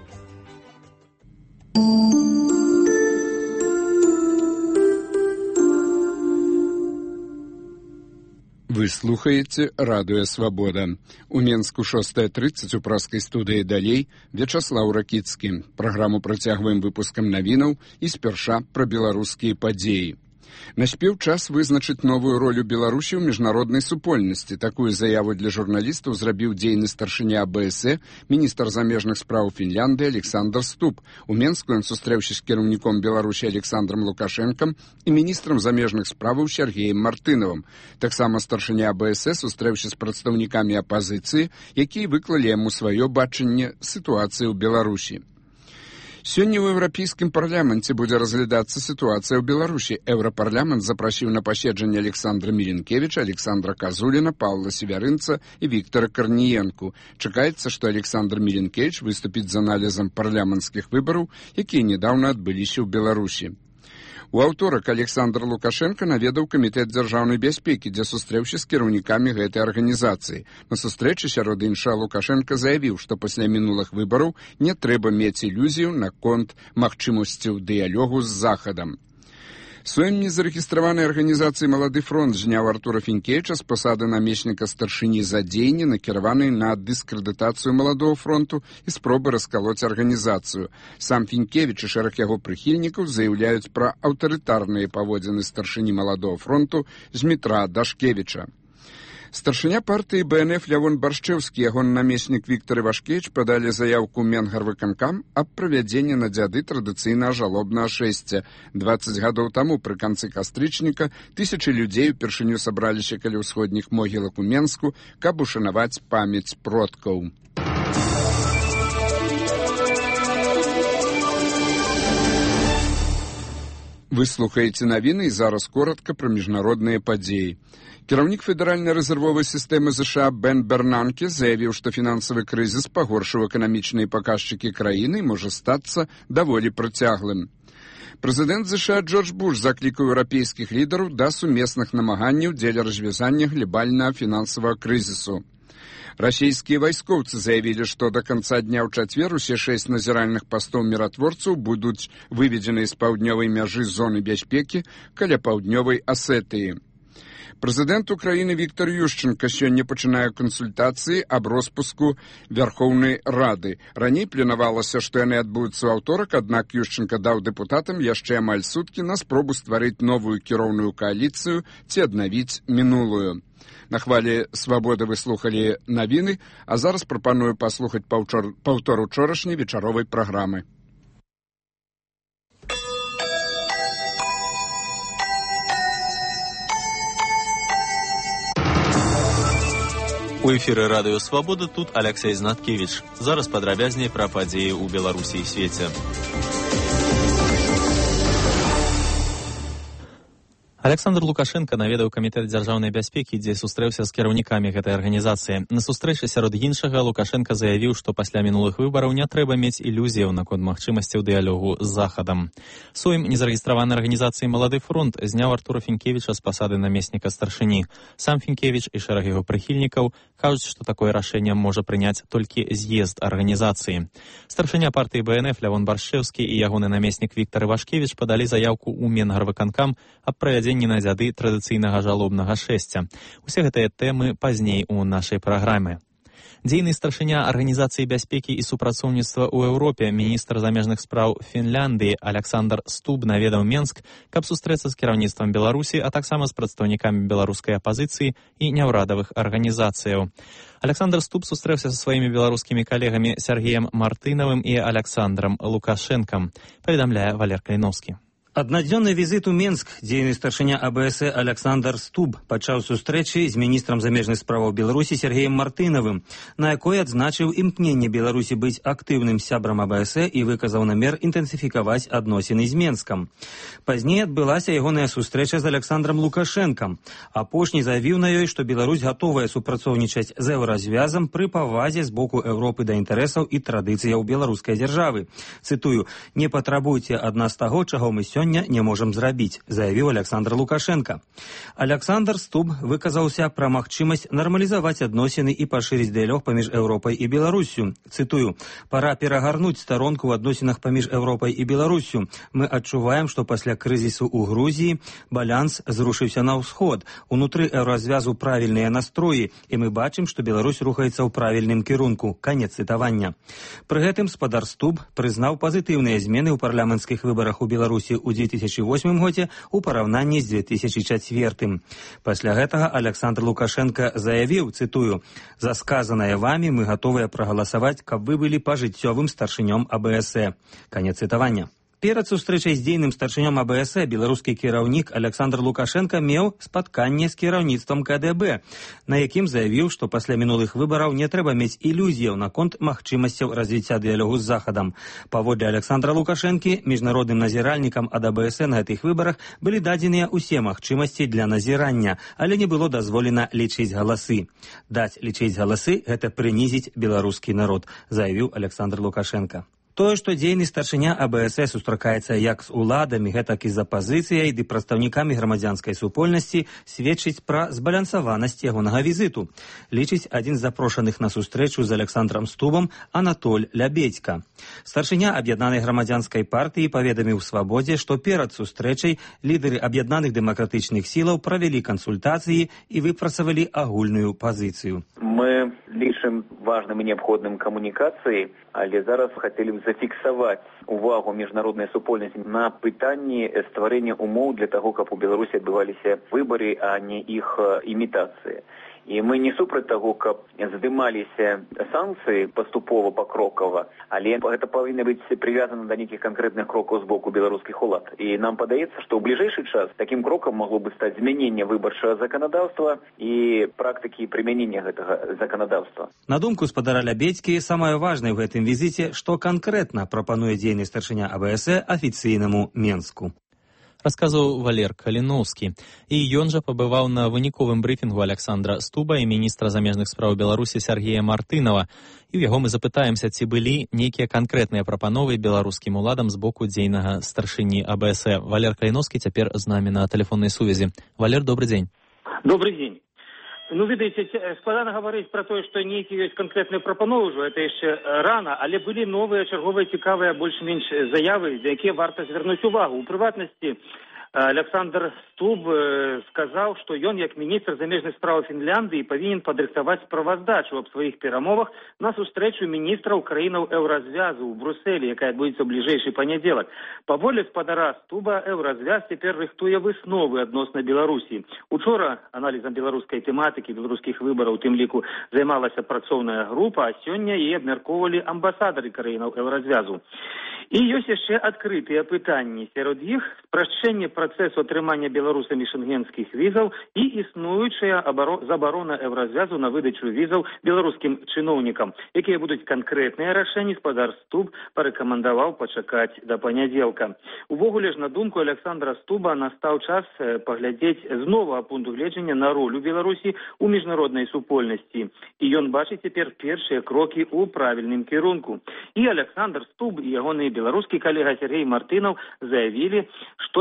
Вы слухаеце радыё «Свабода». У Менску 6:30 у праскай студыі «Далей» Вячаслаў Ракіцкі. Праграму працягваем выпускам навінаў і спярша пра беларускія падзеі. Наспеў час вызначыць новую ролю Беларусі ў міжнароднай супольнасці. Такую заяву для журналістаў зрабіў дзейны старшыня АБС, міністр замежных спраў Фінляндыі Александр Ступ. У Менску ён сустрэўся з кіраўніком Беларусі Александром Лукашэнкам і міністрам замежных справаў Сергеем Мартынавым. Таксама старшыня АБС сустрэўся з прадстаўнікамі апазіцыі, якія выклалі яму сваё бачанне сітуацыі ў Беларусі. Сёння ў Еўрапейскім парламенце будзе разглядацца сітуацыя ў Беларусі. Еўрапарламент запрасіў на паседжанне Александра Міленкевіча, Александра Казуліна, Паўла Севярынца і Віктора Карніенку. Чакаецца, што Александр Міленкевіч выступіць з аналізам парламенцкіх выбараў, якія нядаўна адбыліся ў Беларусі. У аўторак Александр Лукашенко наведаў камітэт дзяржаўнай бяспекі, дзе сустрэўся з кіраўнікамі гэтай арганізацыі. На сустрэчы сярод іншага Лукашенко заявіў, што пасля мінулых выбараў не трэба мець ілюзію наконт магчымасцяў дыялогу з Захадам. Сваім незарэгістраванай арганізацыі «Малады фронт» зняў Артура Фінкевіча з пасады намесніка старшыні за дзеянні, накіраванай на дыскрэдытацыю «Маладога фронту» і спробы раскалоць арганізацыю. Сам Фінкевіч і шэраг яго прыхільнікаў заяўляюць пра аўтарытарныя паводзіны старшыні «Маладога фронту» Змітра Дашкевіча. Старшыня партыі БНФ Лявон Баршчэўскі і ягоны намеснік Віктор Івашкевіч падалі заяўку Менгарвыканкам аб правядзенні на дзяды традыцыйнага жалобнага шэсця. 20 гадоў таму пры канцы кастрычніка тысячы людзей упершыню сабраліся каля ўсходніх могілак у Менску, каб ушанаваць памяць продкаў. Вы слухаеце навіны і зараз коратка пра міжнародныя падзеі. Кіраўнік федэральнай рэзервовай сістэмы США Бен Бернанке заявіў, што фінансавы крызіс пагоршыў эканамічныя паказчыкі краіны і можа стацца даволі працяглым. Прэзідэнт США Джордж Буш заклікаў еўрапейскіх лідараў да сумесных намаганняў дзеля развязання глебальнага фінансавага крызісу. Расійскія вайскоўцы заявілі, што да канца дня ў чацвер усе 6 назіральных пастоў міратворцаў будуць выведзены з паўднёвай мяжы зоны бяспекі каля паўднёвай Асетыі. Прэзідэнт Украіны Віктор Ющенка сёння пачынае кансультацыі аб роспуску Вярхоўнай Рады. Раней планавалася, што яны адбудуцца ў аўторак, аднак Ющенка даў дэпутатам яшчэ амаль суткі на спробу стварыць новую кіроўную кааліцыю ці аднавіць мінулую. На хвалі «Свабоды» вы слухалі навіны, а зараз прапаную паслухаць паўтор учорашняй вечаровай праграмы. У эфіры радыё «Свабода» тут Алексей Знаткевіч. Зараз падрабязней пра падзеі ў Беларусі і свеце. Александр Лукашенко наведаў камітэт дзяржаўнай бяспекі, дзе сустрэўся з кіраўнікамі гэтай арганізацыі. На сустрэчы сярод іншага Лукашенко заявіў, што пасля мінулых выбараў не трэба мець ілюзіяў наконт магчымасцяў дыялогу з Захадам. Сойм незарэгістраванай арганізацыі «Малады фронт» зняў Артура Фінкевіча з пасады намесніка старшыні. Сам Фінкевіч і шэраг яго прыхільнікаў кажуць, што такое рашэнне можа прыняць толькі з'езд арганізацыі. Старшыня партыі БНФ Лявон Баршчэўскі і ягоны намеснік Віктор Івашкевіч падалі заявку ў Менгарвыканкам аб правядзенні на дзяды традыцыйнага жалобнага шэсця. Усе гэтыя тэмы пазней у нашай праграме. Дзейны старшыня Арганізацыі бяспекі і супрацоўніцтва ў Еўропе, міністр замежных спраў Фінляндыі Александр Стуб наведаў Менск, каб сустрэцца з кіраўніцтвам Беларусі, а таксама з прадстаўнікамі беларускай апазіцыі і няўрадавых арганізацыяў. Александр Стуб сустрэўся са сваімі беларускімі калегамі Сергеем Мартынавым і Александром Лукашэнкам, паведамляе Валер Каліновскі. Аднадзённы візіт у Менск дзейны старшыня АБС Александр Стуб пачаў сустрэчы з міністрам замежных справаў Беларусі Сергеем Мартынавым, на якой адзначыў імкненне Беларусі быць актыўным сябрам АБС і выказаў намер інтэнсіфікаваць адносіны з Менскам. Пазней адбылася ягоная сустрэча з Александром Лукашэнкам. Апошні заявіў на ёй, што Беларусь гатовая супрацоўнічаць з еўразвязам пры павазе з боку Еўропы да інтарэсаў і традыцыяў беларускай дзяржавы. Цытую: «Не патрабуйце ад нас таго, чаго мы сёння не можам зрабіць», заявіў Александр Лукашенко. Александр Стуб выказаўся пра магчымасць нармалізаваць адносіны і пашырыць дыялог паміж Еўропай і Беларуссю. Цытую: «Пара перагарнуць старонку ў адносінах паміж Еўропай і Беларуссю. Мы адчуваем, што пасля крызісу ў Грузіі баланс зрушыўся на ўсход. Унутры еўразвязу правільныя настроі, і мы бачым, што Беларусь рухаецца ў правільным кірунку». Канец цытавання. Пры гэтым спадар Стуб прызнаў пазітыўныя змены ў парламенцкіх выбарах у Беларусі ў 2008 годзе у параўнанні з 2004. Пасля гэтага Александр Лукашенко заявіў, цытую: «За сказанае вамі мы гатовыя прагаласаваць, каб вы былі пажыццёвым старшынём АБС». Канец цытавання. Перад сустрэчай з дзейным старшынём АБС беларускі кіраўнік Александр Лукашенко меў спатканне з кіраўніцтвам КДБ, на якім заявіў, што пасля мінулых выбараў не трэба мець ілюзіяў наконт магчымасцяў развіцця дыялогу з Захадам. Паводле Александра Лукашэнкі, міжнародным назіральнікам ад АБС на гэтых выбарах былі дадзеныя ўсе магчымасці для назірання, але не было дазволена лічыць галасы. «Даць лічыць галасы – гэта прынізіць беларускі народ», заявіў Александр Лукашенко. Тое, што дзейны старшыня АБС сустракаецца як з уладамі, гэтак і з апазіцыяй ды прадстаўнікамі грамадзянскай супольнасці, сведчыць пра збалансаванасць ягонага візіту, лічыць адзін з запрошаных на сустрэчу з Александром Стубам Анатоль Лябедзька. Старшыня аб'яднанай грамадзянскай партыі паведаміў «Свабодзе», што перад сустрэчай лідары аб'яднаных дэмакратычных сілаў правялі кансультацыі і выпрацавалі агульную пазіцыю. Мы лічым важным і неабходным камунікацыі, але зараз хацелі б зафіксаваць увагу міжнароднай супольнасці на пытанні стварэння умоў для таго, каб у Беларусі адбываліся выбары, а не іх імітацыі. І мы не супраць таго, каб здымаліся санкцыі паступова, пакрокава, але гэта павінна быць прывязана да нейкіх канкрэтных крокаў з боку беларускіх улад. І нам падаецца, што ў бліжэйшы час такім крокам магло бы стаць змяненне выбарчага заканадаўства і практыкі прымянення гэтага заканадаўства. На думку спадара Лябедзькі, самае важнае ў гэтым візіце, што канкрэтна прапануе дзейны старшыня АБС афіцыйнаму Менску. Расказаў Валер Каліновскі. І ён жа пабываў на выніковым брыфінгу Александра Стуба і міністра замежных спраў Беларусі Сергея Мартынава. І ў яго мы запытаемся, ці былі нейкія канкрэтныя прапановы беларускім уладам з боку дзейнага старшыні АБС. Валер Каліновскі цяпер з намі на тэлефоннай сувязі. Валер, добрый дзень. Добрый дзень. Ну, ведаеце, складана гаварыць пра тое, што нейкія ёсць канкрэтныя прапановы ўжо, это яшчэ рана, але былі новыя чарговыя цікавыя больш-менш заявы, за якія варта звярнуць увагу. У прыватнасці Александр Стуб сказаў, што ён, як міністр замежных спраў Фінляндыі, павінен падрыхтаваць справаздачу аб сваіх перамовах на сустрэчу міністраў краінаў еўразвязу ў Брусэлі, якая адбудзецца ў бліжэйшы панядзелак. Паводле спадара Стуба, еўразвяз цяпер рыхтуе высновы адносна Беларусі. Учора аналізам беларускай тэматыкі, беларускіх выбараў, у тым ліку, займалася працоўная група, а сёння яе абмяркоўвалі амбасадары краінаў еўразвязу. І ёсць яшчэ адкрытыя пытанні. Сярод іх спрашчэнне працэсу атрымання беларусамі шэнгенскіх візаў і існуючая забарона еўразвязу на выдачу візаў беларускім чыноўнікам. Якія будуць канкрэтныя рашэнні, спадар Стуб парэкамандаваў пачакаць да панядзелка. Увогуле ж, на думку Александра Стуба, настаў час паглядзець з новага пункту гледжання на ролю Беларусі ў міжнароднай супольнасці. І ён бачыць цяпер першыя крокі ў правільным кірунку. І Александр Стуб і ягоны беларускі калега Сергей Мартынаў заявілі, што неабходна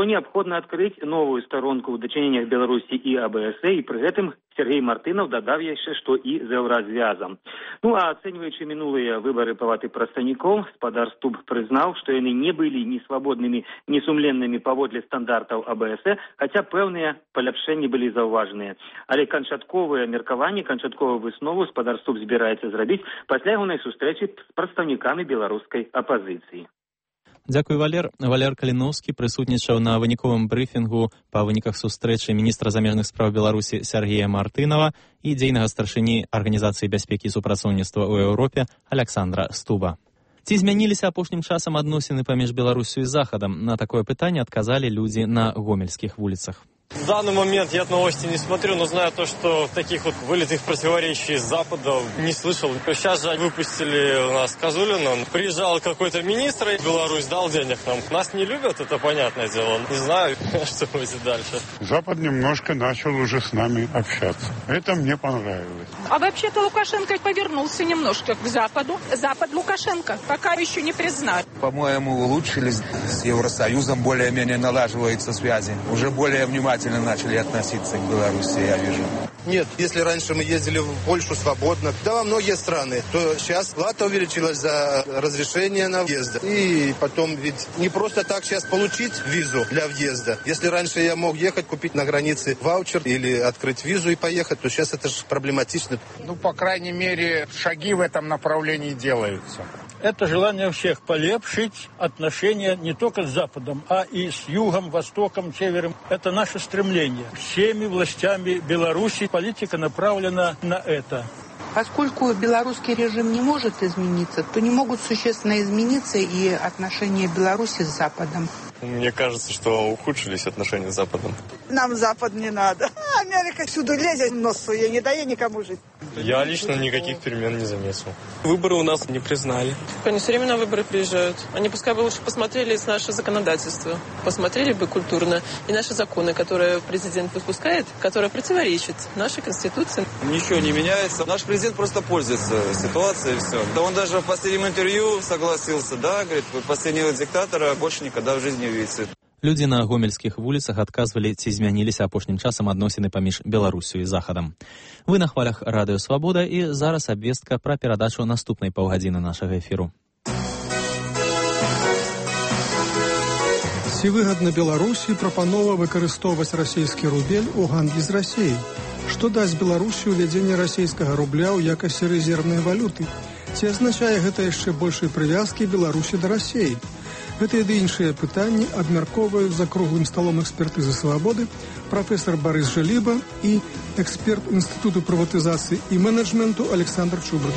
неабходна адкрыць новую старонку ў дачыненнях Беларусі і АБС, і пры гэтым Сергей Мартынов дадаў яшчэ, што і з еўразвязам. Ну, а ацэньваючы минулыя выбары палаты прадстаўнікоў, спадар Стуб прызнаў, што яны не былі ні свабоднымі, ні сумленнымі паводле стандартаў АБС, хаця пэўныя паляпшэнні былі заўважныя. Але канчатковае меркаванне, канчатковую выснову спадар Стуб збіраецца зрабіць пасля ягонай сустрэчы з прадстаўнікамі беларускай апазіцыі. Дзякуй, Валер. Валер Каліноўскі прысутнічаў на выніковым брыфінгу па выніках сустрэчы міністра замежных спраў Беларусі Сергея Мартынова і дзейнага старшыні Арганізацыі бяспекі і супрацоўніцтва ў Еўропе Александра Стуба. Ці змяніліся апошнім часам адносіны паміж Беларусю і Захадам? На такое пытанне адказалі людзі на гомельскіх вуліцах. В данный момент я новости не смотрю, но знаю то, что таких вот вылитых противоречий с Запада не слышал. Сейчас же выпустили у нас Козулина. Приезжал какой-то министр в Беларусь, дал денег нам. Нас не любят, это понятное дело. Не знаю, что будет дальше. Запад немножко начал уже с нами общаться. Это мне понравилось. А вообще-то Лукашенко повернулся немножко к Западу. Запад Лукашенко пока еще не признали. По-моему, улучшились. С Евросоюзом более-менее налаживаются связи. Уже более внимательно начали относиться к Беларуси, я вижу. Нет, если раньше мы ездили в Польшу свободно, да во многие страны, то сейчас плата увеличилась за разрешение на въезд. И потом ведь не просто так сейчас получить визу для въезда. Если раньше я мог ехать, купить на границе ваучер или открыть визу и поехать, то сейчас это же проблематично. Ну, по крайней мере, шаги в этом направлении делаются. Это желание всех полепшить отношения не только с Западом, а и с Югом, Востоком, Севером. Это наше стремление. Всеми властями Беларуси политика направлена на это. Поскольку белорусский режим не может измениться, то не могут существенно измениться и отношения Беларуси с Западом. Мне кажется, что ухудшились отношения с Западом. Нам Запад не надо. Америка всюду лезет, нос свой не дает никому жить. Я лично никаких перемен не заметил. Выборы у нас не признали. Они все время на выборы приезжают. Они пускай бы лучше посмотрели наше законодательство, посмотрели бы культурно и наши законы, которые президент выпускает, которые противоречат нашей Конституции. Ничего не меняется. Наш президент просто пользуется ситуацией и все. Да он даже в последнем интервью согласился, да, говорит, последнего диктатора больше никогда в жизни не увидите. Людзі на гомельскіх вуліцах адказвалі, ці змяніліся апошнім часам адносіны паміж Беларусю і Захадам. Вы на хвалях Радыё Свабода, і зараз абвестка пра перадачу наступнай паўгадзіны нашага эфіру. Ці выгадна Беларусі прапанова выкарыстоўваць расійскі рубель у гандлі з Расіяй? Што дасць Беларусі ўвядзенне расійскага рубля ў якасці рэзервнай валюты? Ці азначае гэта яшчэ большай прывязкі Беларусі да Расіі? Гэтыя ды іншыя пытанні абмяркоўваюць за круглым сталом экспертызы свабоды прафесор Барыс Жаліба і эксперт Інстытуту прыватызацыі і менеджменту Александр Чубрык.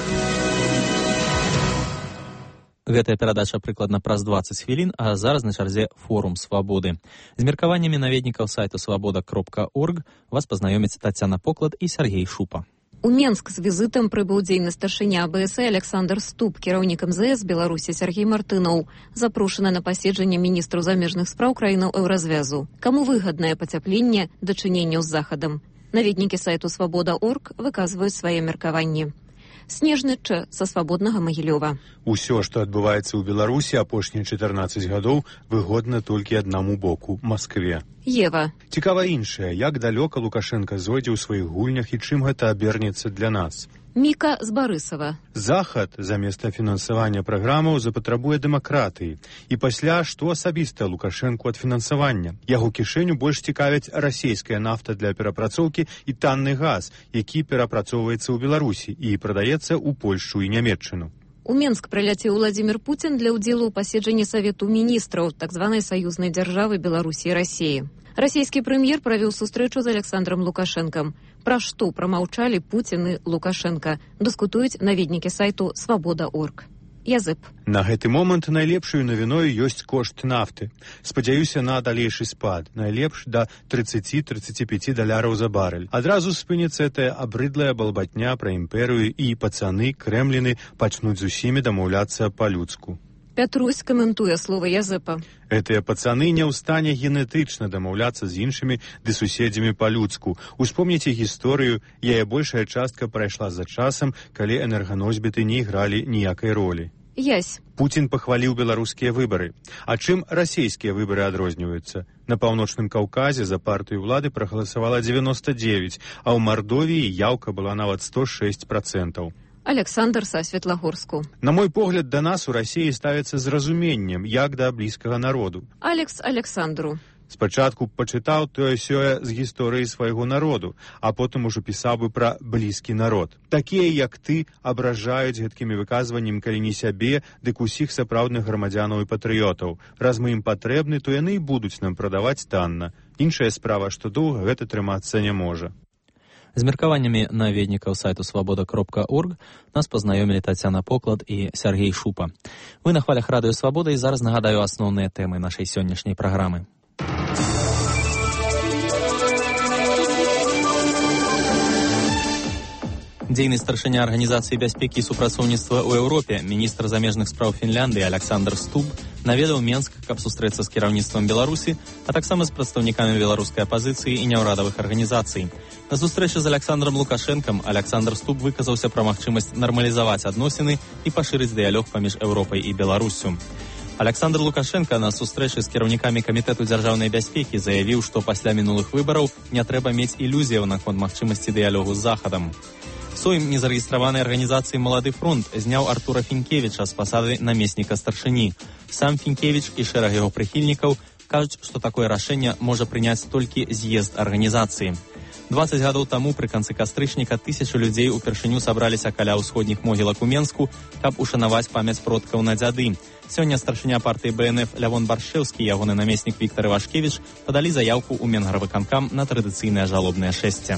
Гэтая перадача прыкладна праз 20 хвілін, а зараз на чарзе форум свабоды. З меркаваннямі наведнікаў сайту свабода.орг вас пазнаёмяць Тацяна Поклад і Сергей Шупа. У Менск з візітам прыбыў дзейны старшыня АБС Александр Стуб, кіраўнік МЗС Беларусі Сергей Мартынов, запрошаны на паседжанне міністраў замежных спраў краінаў еўразвязу. Каму выгаднае пацяпленне дачыненняў з Захадам? Наведнікі сайту Свабода.орг выказваюць свае меркаванні. Снежны Ч са свабоднага Магілёва. Усё, што адбываецца ў Беларусі апошнія 14 гадоў, выгодна толькі аднаму боку – Маскве. Ева. Цікава іншае, як далёка Лукашенка зойдзе ў сваіх гульнях і чым гэта абернецца для нас. Міка з Барысава. Захад замест фінансавання праграмаў запатрабуе дэмакратыі. І пасля, што асабіста Лукашэнку ад фінансавання? Яго кішэню больш цікавяць расійская нафта для перапрацоўкі і танны газ, які перапрацоўваецца ў Беларусі і прадаецца ў Польшчу і Нямецчыну. У Менск прыляцеў Владзімір Пуцін для ўдзелу ў паседжанні Савету міністраў так званай саюзнай дзяржавы Беларусі і Расіі. Расійскі прэм'ер правёў сустрэчу з Александром Лукашэнкам. Пра што прамаўчалі Пуцін і Лукашэнка, дыскутуюць наведнікі сайту Свабода.орг. Язып. На гэты момант найлепшаю навіною ёсць кошт нафты. Спадзяюся на далейшы спад, найлепш да 30-35 даляраў за барэль. Адразу спыніцца гэтая абрыдлая балбатня пра імперыю і пацаны, крэмліны пачнуць з усімі дамаўляцца па-людску. Пятрусь каментуе слова Языпа. Гэтыя пацаны не ў стане генетычна дамаўляцца з іншымі ды суседзямі па-людску. Успомніце гісторыю, яе большая частка прайшла за часам, калі энерганосьбіты не ігралі ніякай ролі. Язь. Путін пахваліў беларускія выбары. А чым расійскія выбары адрозніваюцца? На Паўночным Каўказе за партыю ўлады прагаласавала 99, а ў Мардовіі яўка была нават 106%. Александр са Светлагорску. На мой погляд, да нас у Расіі ставіцца з разуменнем, як да блізкага народу. Алекс Александру. Спачатку пачытаў тое-сёе з гісторыі свайго народу, а потым ужо пісаў бы пра блізкі народ. Такія, як ты, абражаюць гэткімі выказваннямі калі не сябе, дык усіх сапраўдных грамадзянаў і патрыётаў. Раз мы ім патрэбны, то яны і будуць нам прадаваць танна. Іншая справа, што доўга гэта трымацца не можа. З меркаваннямі наведнікаў сайту свабода.орг нас пазнаёмілі Тацяна Поклад і Сяргей Шупа. Вы на хвалях радыё Свабода, і зараз нагадаю асноўныя тэмы нашай сённяшняй праграмы. Дзейны старшыня Арганізацыі бяспекі і супрацоўніцтва ў Еўропе, міністр замежных спраў Фінляндыі Александр Стуб наведаў Менск, каб сустрэцца з кіраўніцтвам Беларусі, а таксама з прадстаўнікамі беларускай апазіцыі і няўрадавых арганізацый. На сустрэчы з Александром Лукашэнкам Александр Стуб выказаўся пра магчымасць нармалізаваць адносіны і пашырыць дыялог паміж Еўропай і Беларуссю. Александр Лукашенко на сустрэчы з кіраўнікамі Камітэту дзяржаўнай бяспекі заявіў, што пасля мінулых выбараў не трэба мець ілюзіяў наконт магчымасці дыялогу з Захадам. Сойм незарэгістраванай арганізацыі «Малады фронт» зняў Артура Фінкевіча з пасады намесніка старшыні. Сам Фінкевіч і шэраг яго прыхільнікаў кажуць, што такое рашэнне можа прыняць толькі з'езд арганізацыі. 20 гадоў таму пры канцы кастрычніка 1000 людзей упершыню сабраліся каля ўсходніх могілак у Менску, каб ушанаваць памяць продкаў на дзяды. Сёння старшыня партыі БНФ Лявон Баршэўскі і ягоны намеснік Віктар Івашкевіч падалі заяўку ў Менгарвыканкам на традыцыйнае жалобнае шэсце.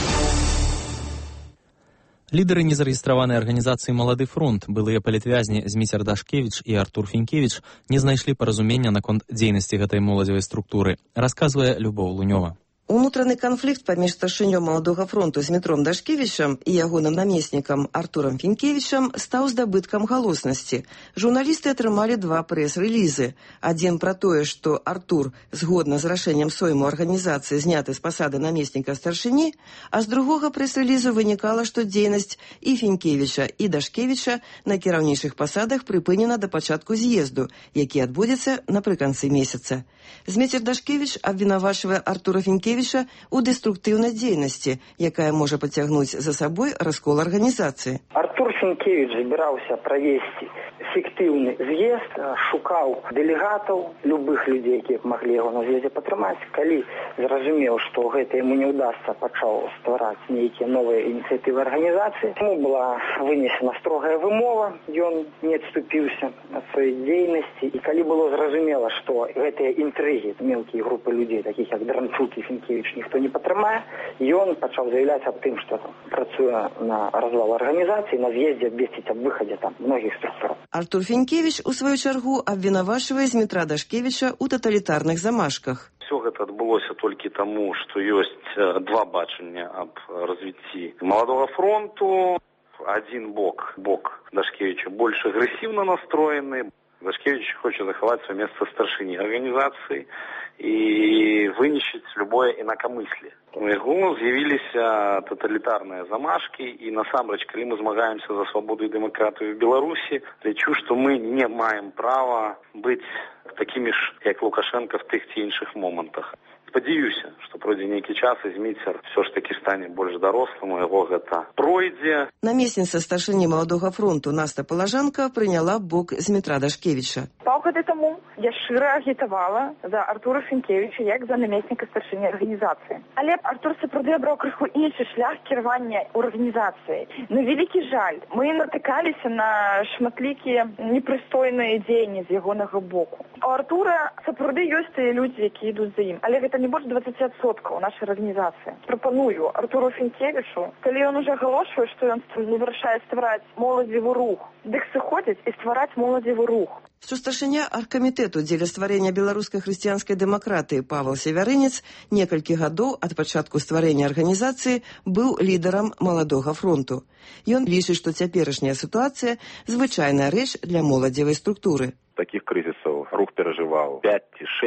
Лідары незарэгістраванай арганізацыі «Малады фронт», былыя палітвязні Зміцер Дашкевіч і Артур Фінкевіч, не знайшлі паразумення наконт дзейнасці гэтай моладзевай структуры, расказвае Любоў Лунёва. Унутраны канфлікт паміж старшынём Маладога фронту Змітром Дашкевічам і ягоным намеснікам Артурам Фінкевічам стаў здабыткам галоснасці. Журналісты атрымалі 2 прэс-рэлізы. Адзін пра тое, што Артур, згодна з рашэннем сойму арганізацыі, зняты з пасады намесніка старшыні, а з другога прэс-рэлізу вынікала, што дзейнасць і Фінкевіча, і Дашкевіча на кіраўнічых пасадах прыпынена да пачатку з'езду, які адбудзецца напрыканцы месяца. Зміцер Дашкевіч абвінавачвае Артура Фінкевіча у дэструктыўнай дзейнасці, якая можа пацягнуць за сабой раскол арганізацыі. Артур Фінкевіч збіраўся правесці фіктыўны з'езд, шукаў дэлегатаў, любых людзей, якія маглі яго на з'ездзе падтрымаць. Калі зразумеў, што гэта яму не ўдасца, пачаў ствараць нейкія новыя ініцыятывы арганізацыі. Яму была вынесена строгая вымова, ён не адступіўся ад сваёй дзейнасці. І калі было зразумела, што гэтыя інтрыгі, мелкія групы людзей, такіх як Дранчук і Фінкевіч, ніхто не падтрымае, ён пачаў заявляць аб тым, што працуе на развал арганізацыі, на з'ездзе абвесціць аб выхадзе там многіх структураў. Артур Фінкевіч, у сваю чаргу, абвінавачвае Змітра Дашкевіча ў таталітарных замашках. Все гэта адбылося толькі таму, што ёсць 2 бачання аб развіцці Маладога фронту. Адзін бок Дашкевіча больш агрэсіўна настроены. Дашкевич хоча захаваць сваё месца старшыні арганізацыі і вынішчыць любое інакамысле. У яго з'явіліся таталітарныя замашкі, і насамрэч, калі мы змагаемся за свабоду і дэмакратыю в Беларусі, лічу, што мы не маем права быць такімі ж, як Лукашенко в тых ці іншых момантах. Спадзяюся, што пройдзе нейкі час, і Зміцер ўсё ж такі стане больш дарослым, у яго гэта пройдзе. Намесніца старшыні Маладога фронту Наста Палажанка прыняла бок Змітра Дашкевіча. Паўгады таму я шчыра агітавала за Артура Фінкевіча як за намесніка старшыні арганізацыі. Але Артур сапраўды абраў крыху іншы шлях кіравання арганізацыяй. На вялікі жаль, мы натыкаліся на шматлікія непрыстойныя дзеянні з ягонага боку. У Артура сапраўды ёсць тыя людзі, якія ідуць за ім, але гэта не больш 20% нашай арганізацыі. Прапаную Артуру Фінкевічу, калі ён уже агалошвае, што ён вырашае ствараць моладзевы рух, дык сыходзіць і ствараць моладзевы рух. Што старшыня аргкамітэту дзеля стварэння беларускай хрысціянскай дэмакратыі Павел Севярынец некалькі гадоў ад пачатку стварэння арганізацыі быў лідарам Маладога фронту. Ён лічыць, што цяперашняя сітуацыя звычайная рэч для моладзевай структуры. Такіх крызісаў рух перажываў 5 ці 6.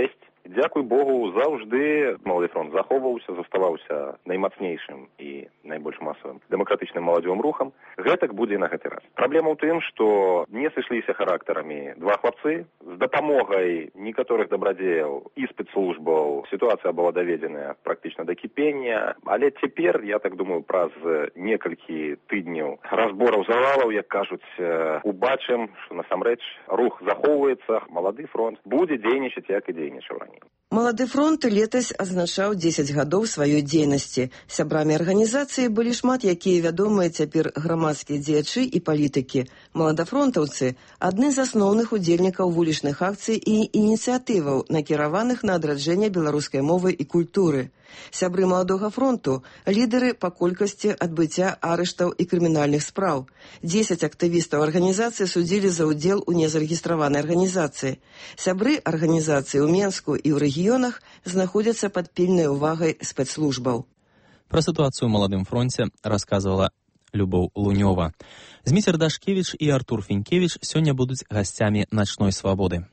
Дзякуй Богу, заўжды Малады фронт захоўваўся, заставаўся наймацнейшым і найбольш масавым дэмакратычным маладзёвым рухам. Гэтак будзе і на гэты раз. Праблема ў тым, што не сышліся характарамі два хлапцы. З дапамогай некаторых дабрадзеяў і спецслужбаў сітуацыя была даведзеная практычна да кіпення, але цяпер, я так думаю, праз некалькі тыдняў разбораў завалаў, як кажуць, убачым, што насамрэч рух захоўваецца, Малады фронт будзе дзейнічаць, як і дзейнічаў раней. Малады фронт летась адзначаў 10 гадоў сваёй дзейнасці. Сябрамі арганізацыі былі шмат якія вядомыя цяпер грамадскія дзеячы і палітыкі. Маладафронтаўцы – адны з асноўных удзельнікаў вулічных акцый і ініцыятываў, накіраваных на адраджэнне беларускай мовы і культуры. Сябры Маладога фронту – лідары па колькасці адбыцця арыштаў і крымінальных спраў. 10 актывістаў арганізацыі судзілі за ўдзел у незарэгістраванай арганізацыі. Сябры арганізацыі ў Менску і ў рэгіёнах знаходзяцца пад пільнай увагай спецслужбаў. Пра сітуацыю ў Маладым фронце расказвала Любоў Лунёва. Зміцер Дашкевіч і Артур Фінкевіч сёння будуць гасцямі «Начной свабоды».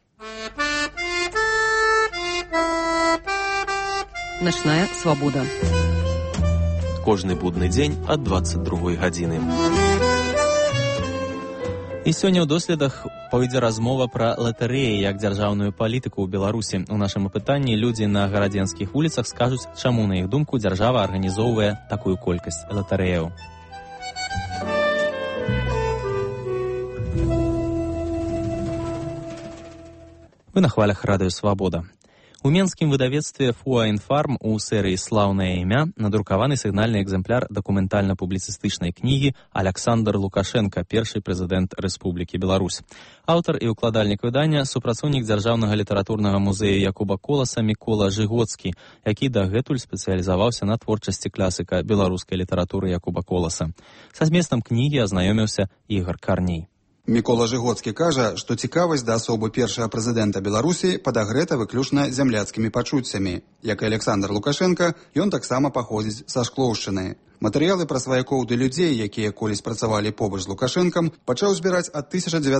Начная свабода. Кожны будны дзень ад 22 гадзіны. І сёння ў доследах пойдзе размова пра латарэі як дзяржаўную палітыку ў Беларусі. У нашым апытанні людзі на гарадзенскіх вуліцах скажуць, чаму, на іх думку, дзяржава арганізоўвае такую колькасць латарэяў. Вы на хвалях радыё «Свабода». У менскім выдавецтве «Фуа Інфарм» у серыі «Слаўнае імя» надрукаваны сігнальны экземпляр дакументальна-публіцыстычнай кнігі «Аляксандр Лукашенка, першы прэзідэнт Рэспублікі Беларусь». Аўтар і ўкладальнік выдання – супрацоўнік Дзяржаўнага літаратурнага музея Якуба Коласа Мікола Жыгоцкі, які дагэтуль спецыялізаваўся на творчасці класіка беларускай літаратуры Якуба Коласа. Са зместам кнігі азнаёміўся Ігар Карней. Мікола Жыгоцкі кажа, што цікавасць да асобы першага прэзідэнта Беларусі падагрэта выключна зямляцкімі пачуццямі. Як і Александр Лукашенка, ён таксама паходзіць са Шклоўшчыны. Матэрыялы пра сваякоў ды людзей, якія колісь працавалі побач з Лукашэнкам, пачаў збіраць ад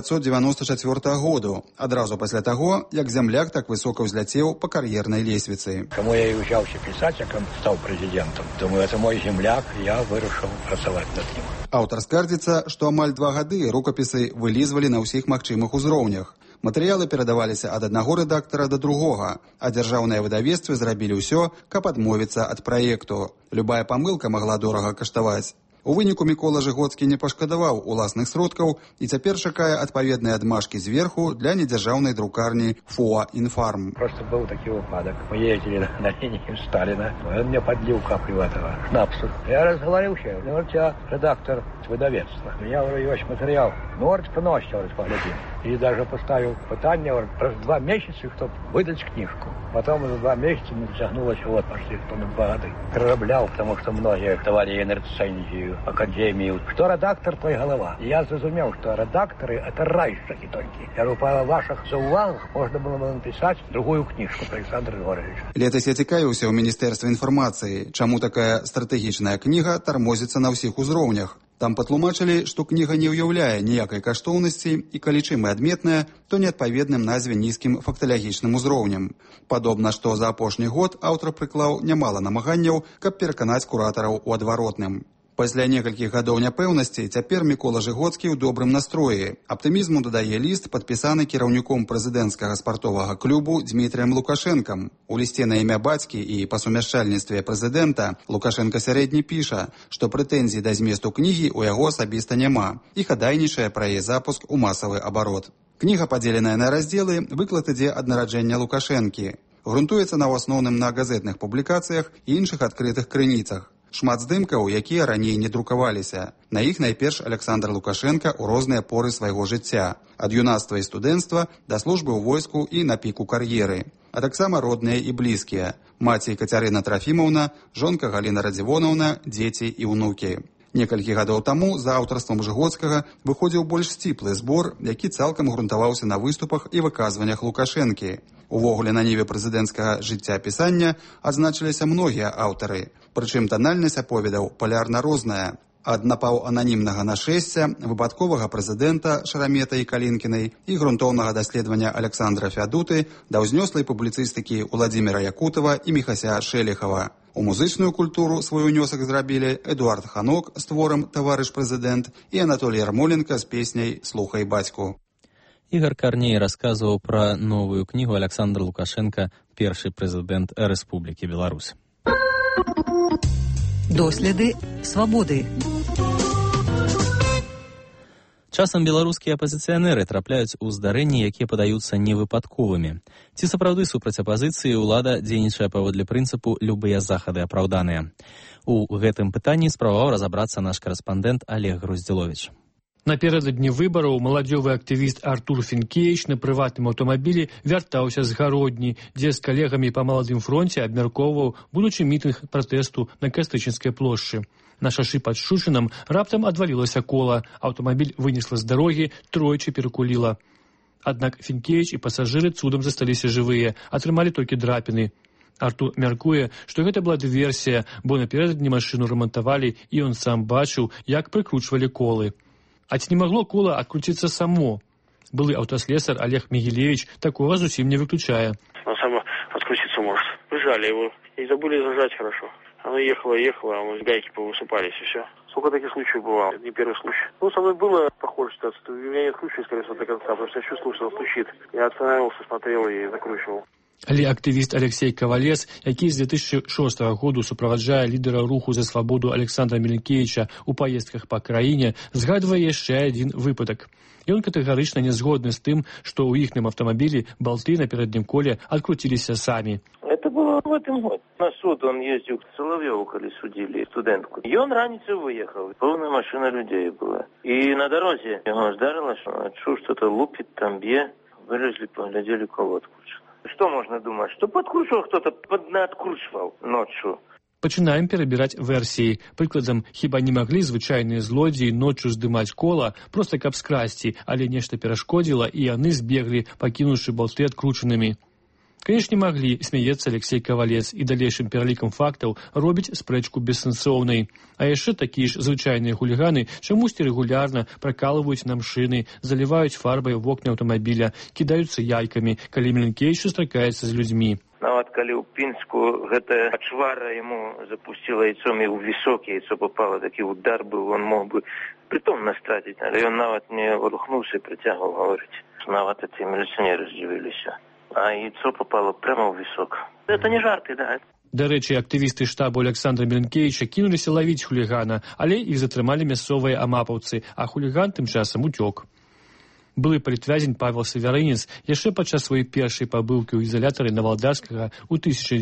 1994 году, адразу пасля таго, як зямляк так высока ўзляцеў па кар'ернай лесвіцы. Каму я і ўзяўся пісаць, як ён стаў прэзідэнтам. Думаю, это мой земляк, я вырашыў працаваць над ім. Аўтар скардзіцца, што амаль 2 гады рукапісы вылізвалі на ўсіх магчымых узроўнях. Матэрыялы перадаваліся ад аднаго рэдактара да другога, а дзяржаўныя выдавецтвы зрабілі ўсё, каб адмовіцца ад праекту. Любая памылка магла дорага каштаваць. У выніку Мікола Жыгоцкі не пашкадаваў уласных сродкаў і цяпер чакае адпаведныя адмашкі зверху для недзяржаўнай друкарні «Фуа Інфарм». Просто быў такі выпадак. Мы ездили на Ленина Сталина. Он мне подлил каплю этого шнапсу. Я разговорился. Ну, у тебя редактор выдавецтва. Я говорю, есть материал. Ну, говорит, приносит, говорит, поглядим. И даже поставил пытание, говорит, про 2 месяца, чтобы выдать книжку. Потом за 2 месяца не затягнулось, вот, пошли, кто на 2 года. Перероблял, потому что многие давали рецензию, академию. Что редактор, твой голова. И я зразумел, что редакторы — это райщики только. Я говорю, по ваших заувагах можно было бы написать другую книжку про Александра Григорьевича. Летась я цікавіўся ў Міністэрстве інфармацыі, чаму такая стратэгічная кніга тармозіцца на ўсіх узроўнях. Там патлумачылі, што кніга не ўяўляе ніякай каштоўнасці і, калі чым і адметная, то неадпаведным назве нізкім факталагічным узроўнем. Падобна, што за апошні год аўтар прыклаў нямала намаганняў, каб пераканаць куратараў у адваротным. Пасля некалькіх гадоў няпэўнасці цяпер Мікола Жыгоцкі ў добрым настроі. Аптымізму дадае ліст, падпісаны кіраўніком прэзідэнцкага спартовага клубу Дмітрыем Лукашэнкам. У лісце на імя бацькі і па сумяшчальніцтве прэзідэнта Лукашэнка сярэдні піша, што прэтэнзій да зместу кнігі ў яго асабіста няма і хадайнічае пра яе запуск у масавы абарот. Кніга, падзеленая на раздзелы, выклад ідзе ад нараджэння Лукашэнкі. Грунтуецца на ў асноўным на газетных публікацыях і іншых адкрытых крыніцах. Шмат здымкаў, якія раней не друкаваліся. На іх найперш Александр Лукашенка ў розныя поры свайго жыцця. Ад юнацтва і студэнцтва да службы ў войску і на піку кар'еры. А таксама родныя і блізкія. Маці Кацярына Трафімаўна, жонка Галіна Радзівонаўна, дзеці і ўнукі. Некалькі гадоў таму за аўтарствам Жыгоцкага выходзіў больш сціплы збор, які цалкам грунтаваўся на выступах і выказваннях Лукашэнкі. Увогуле на ніве прэзідэнцкага жыцця пісання адзначыліся многія аўтары, прычым танальнасць аповедаў палярна розная. ад напаўананімнага нашэсця, выпадковага прэзідэнта Шараметай Калінкінай і грунтоўнага даследавання Александра Фядуты да ўзнёслай публіцыстыкі Уладзіміра Якутава і Міхася Шэлехава. У музычную культуру свой унёсак зрабілі Эдуард Ханок з творам «Таварыш прэзідэнт» і Анатолій Ярмоленка з песняй «Слухай бацьку». Ігор Карней расказваў пра новую кнігу Александра Лукашенка «Першы прэзідэнт Рэспублікі Беларусь». Доследы свабоды. Часам беларускія апазіцыянеры трапляюць у здарэнні, якія падаюцца невыпадковымі. Ці сапраўды супраць апазіцыі ўлада дзейнічае паводле прынцыпу «любыя захады апраўданыя». У гэтым пытанні спрабаваў разабрацца наш карэспандэнт Олег Груздзіловіч. Наперададні выбараў маладзёвы актывіст Артур Фінкевіч на прыватным аўтамабілі вяртаўся з Гародні, дзе з калегамі па маладым фронце абмяркоўваў будучы мітынг пратэсту на Кастрычынскай плошчы. На шашы пад Шушынам раптам адвалілася кола, аўтамабіль вынесла з дарогі, тройчы перакуліла. Аднак Фінкевіч і пасажыры цудам засталіся жывыя, атрымалі толькі драпіны. Артур мяркуе, што гэта была дыверсія, бо наперададні машыну рамантавалі і ён сам бачыў, як прыкручвалі колы. А ці не магло кола адкруціцца само? Былы аўтаслесар Олег Мігілевич такого зусім не выключае. Он сам открутиться может. Выжали его и забыли зажать хорошо. Оно ехало, а мы гайки повысыпались и все. Сколько таких случаев бывало? Это не первый случай. Со мной было похоже ситуация. У меня нет ключа, скорее всего, до конца, потому что я чувствовал, что он стучит. Я остановился, смотрел и закручивал. Але актывіст Алексей Кавалец, які з 2006 году суправаджае лідара руху за свабоду Александра Мілінкевіча ў паездках па краіне, згадвае яшчэ адзін выпадак. Ён катэгарычна не згодны з тым, што ў іхным аўтамабілі балты на пераднім коле адкруціліся самі. Это было в этом году. На суд он ездил к Соловьеву, когда судили студентку. И он раницей выехал. Полная машина людей была. И на дороге его ударило, что что-то лупит, там бьет. Вылезли, поглядели, кого откручено. Что можно думать? Что подкручивал кто-то, поднооткручивал ночью. Пачынаем перабіраць версіі. Прыкладам, хіба не маглі звычайныя злодзеі ноччу здымаць кола, проста каб скрасці, але нешта перашкодзіла, і яны збеглі, пакінуўшы балты адкручанымі. Канешне, маглі, смяецца Алексей Кавалец, і далейшым пералікам фактаў робіць спрэчку бессэнсоўнай. А яшчэ такія ж звычайныя хуліганы чамусьці рэгулярна пракалваюць нам шыны, заліваюць фарбай вокны аўтамабіля, кідаюцца яйкамі, калі Мілінкевіч сустракаецца з людзьмі. Нават калі ў Пінску гэтая ачвара яму запусціла яйцом і ў вісок яйцо попало, такі удар быў, он мог бы притомна страціць, але ён нават не рухнуўся і прыцягваў гаворыць. Нават эти міліцыянеры здзівіліся. А яйцо попало прямо в висок. Это не жарты, да. Дарэчы, актывісты штабу Александра Мілінкевіча кінуліся лавіць хулігана, але іх затрымалі мясцовыя амапаўцы, а хуліган тым часам уцёк. Былы палітвязень Павел Савярынец яшчэ падчас сваёй першай пабыўкі ў ізалятары Навалдарскага ў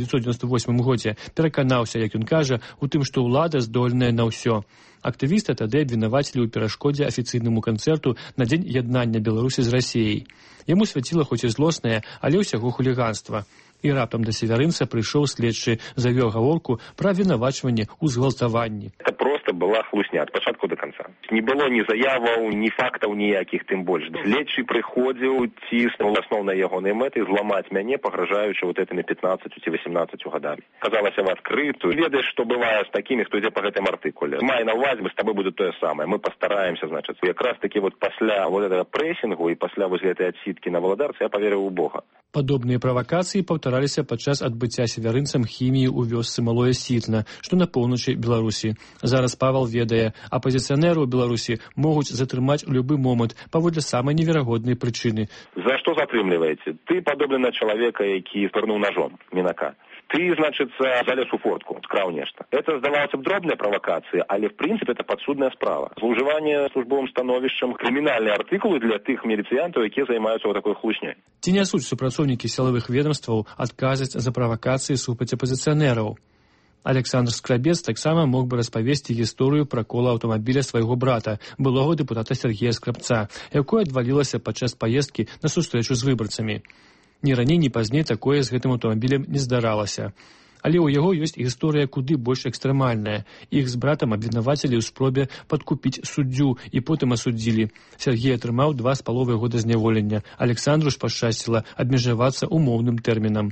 1998 годзе пераканаўся, як ён кажа, у тым, што ўлада здольная на ўсё. Актывіста тады абвінавацілі ў перашкодзе афіцыйнаму канцэрту на дзень яднання Беларусі з Расіяй. Яму свяціла хоць і злоснае, але ўсяго хуліганства. І раптам да Савярынца прыйшоў следчы, завёў гаворку пра абвінавачванне ў згвалтаванні. Это просто была хлусня от початку до конца. Не было ні заяваў, ні фактаў ніякіх, тым больш. Следчы прыходзіў, ціснуў асноўнай ягонай мэтай зламаць мяне, пагражаючы вот этими 15 ці 18 гадамі. Казалася в адкрытую. Ведаеш, што бывае з такімі, хто ідзе па гэтым артыкуле. Май на ўвазе, с тобой будет то самое. Мы постараемся, значит. Якраз таки вот пасля вот этого прессингу и пасля возле этой отсидки на Володарце я поверил у Бога. Падобныя правакацыі паўтараліся падчас адбыцця савярынцам хіміі ў вёсцы Малое Сітна, што на поўначы Беларусі. Зараз Павел ведае, апазіцыянеры ў Беларусі могуць затрымаць у любы момант паводле самай неверагоднай прычыны. За што затрымліваеце? Ты падобны на чалавека, які спырнуў ножом мінака. Ты, значит, залез у фортку, скраў нешта. Это, здавалася б, дробная правакацыя, але, в принципе, это падсудная справа. Злоўжыванне службовым становішчам, крымінальныя артыкулы для тых міліцыянтаў, якія займаюцца вот такой хлуснёй. Ці нясуць супрацоўнікі сілавых ведомстваў адказаць за правакацыі супраць апазіцыянераў? Александр Скрабец таксама мог бы распавесці гісторыю пра кола аўтамабіля свайго брата, былога дэпутата Сергея Скрабца, якое адвалілася падчас паездкі на сустрэчу з выбарцамі. Ні раней, ні пазней такое з гэтым аўтамабілем не здаралася. Але ў яго ёсць гісторыя куды больш экстрэмальная. Іх з братам абвінавацілі ў спробе падкупіць суддзю і потым асудзілі. Сергей атрымаў 2,5 года зняволення. Александру ж пашчасціла абмежавацца умоўным тэрмінам.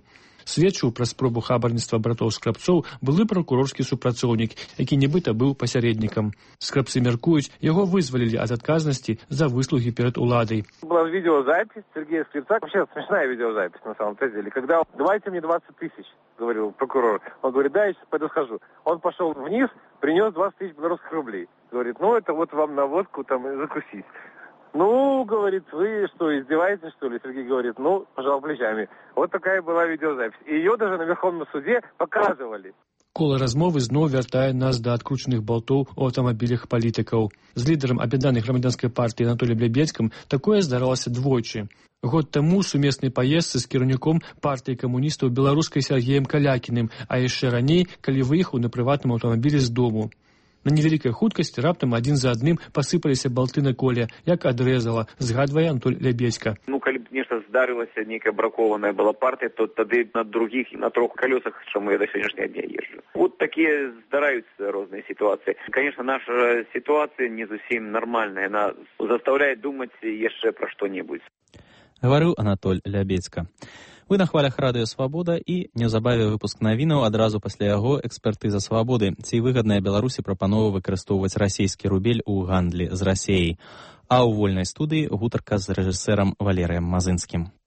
Сведчыў пра спробу хабарніцтва братоў Скрабцоў былы пракурорскі супрацоўнік, які нібыта быў пасяреднікам. Скрабцы мяркуюць, яго вызвалілі ад адказнасці за выслугі перад уладай. Была видеозапись Сергея Скрипца, вообще смешная видеозапись на самом-то деле, когда «давайте мне 20 тысяч», говорил прокурор. Он говорит: да, я сейчас пойду схожу. Он пошел вниз, принес 20 тысяч белорусских рублей. Говорит: ну это вот вам на водку там и закусить. Ну, говорит, вы что, издеваетесь, что ли? Сергей говорит: ну, пожал плечами. Вот такая была видеозапись. И ее даже на Верховном суде показывали. Кола размовы зноў вяртае нас да адкручаных балтоў у аўтамабілях палітыкаў. З лідарам аб'яднанай грамадзянскай партыі Анатоліем Лябедзькім такое здаралася двойчы. Год таму сумеснай паездцы з кіраўніком партыі камуністаў беларускай Сергеем Калякіным, а яшчэ раней, калі выехаў на прыватным аўтамабілі з дому. На невялікай хуткасці раптам адзін за адным пасыпаліся балты на коле, як адрэзала, згадвае Антоль Лябедзька. Ну, калі б нешта здарылася, нейкая бракованая была партыя, то тады на другіх, на 3 колесах, чаму я до сённяшняга дня езжу. Вот такія здараюцца розныя сітуацыі. Конечно, наша сітуацыя не зусім нармальная, она заставляе думаць яшчэ пра што-небудзь. Гаварыў Анатоль Лябедзька. Вы на хвалях радыё «Свабода» і неўзабаве выпуск навінаў адразу пасля яго экспертыза «Свабоды». Ці выгадная Беларусі прапанова выкарыстоўваць расійскі рубель у гандлі з Расіяй. А ў вольнай студыі гутарка з рэжысэрам Валерыем Мазынскім.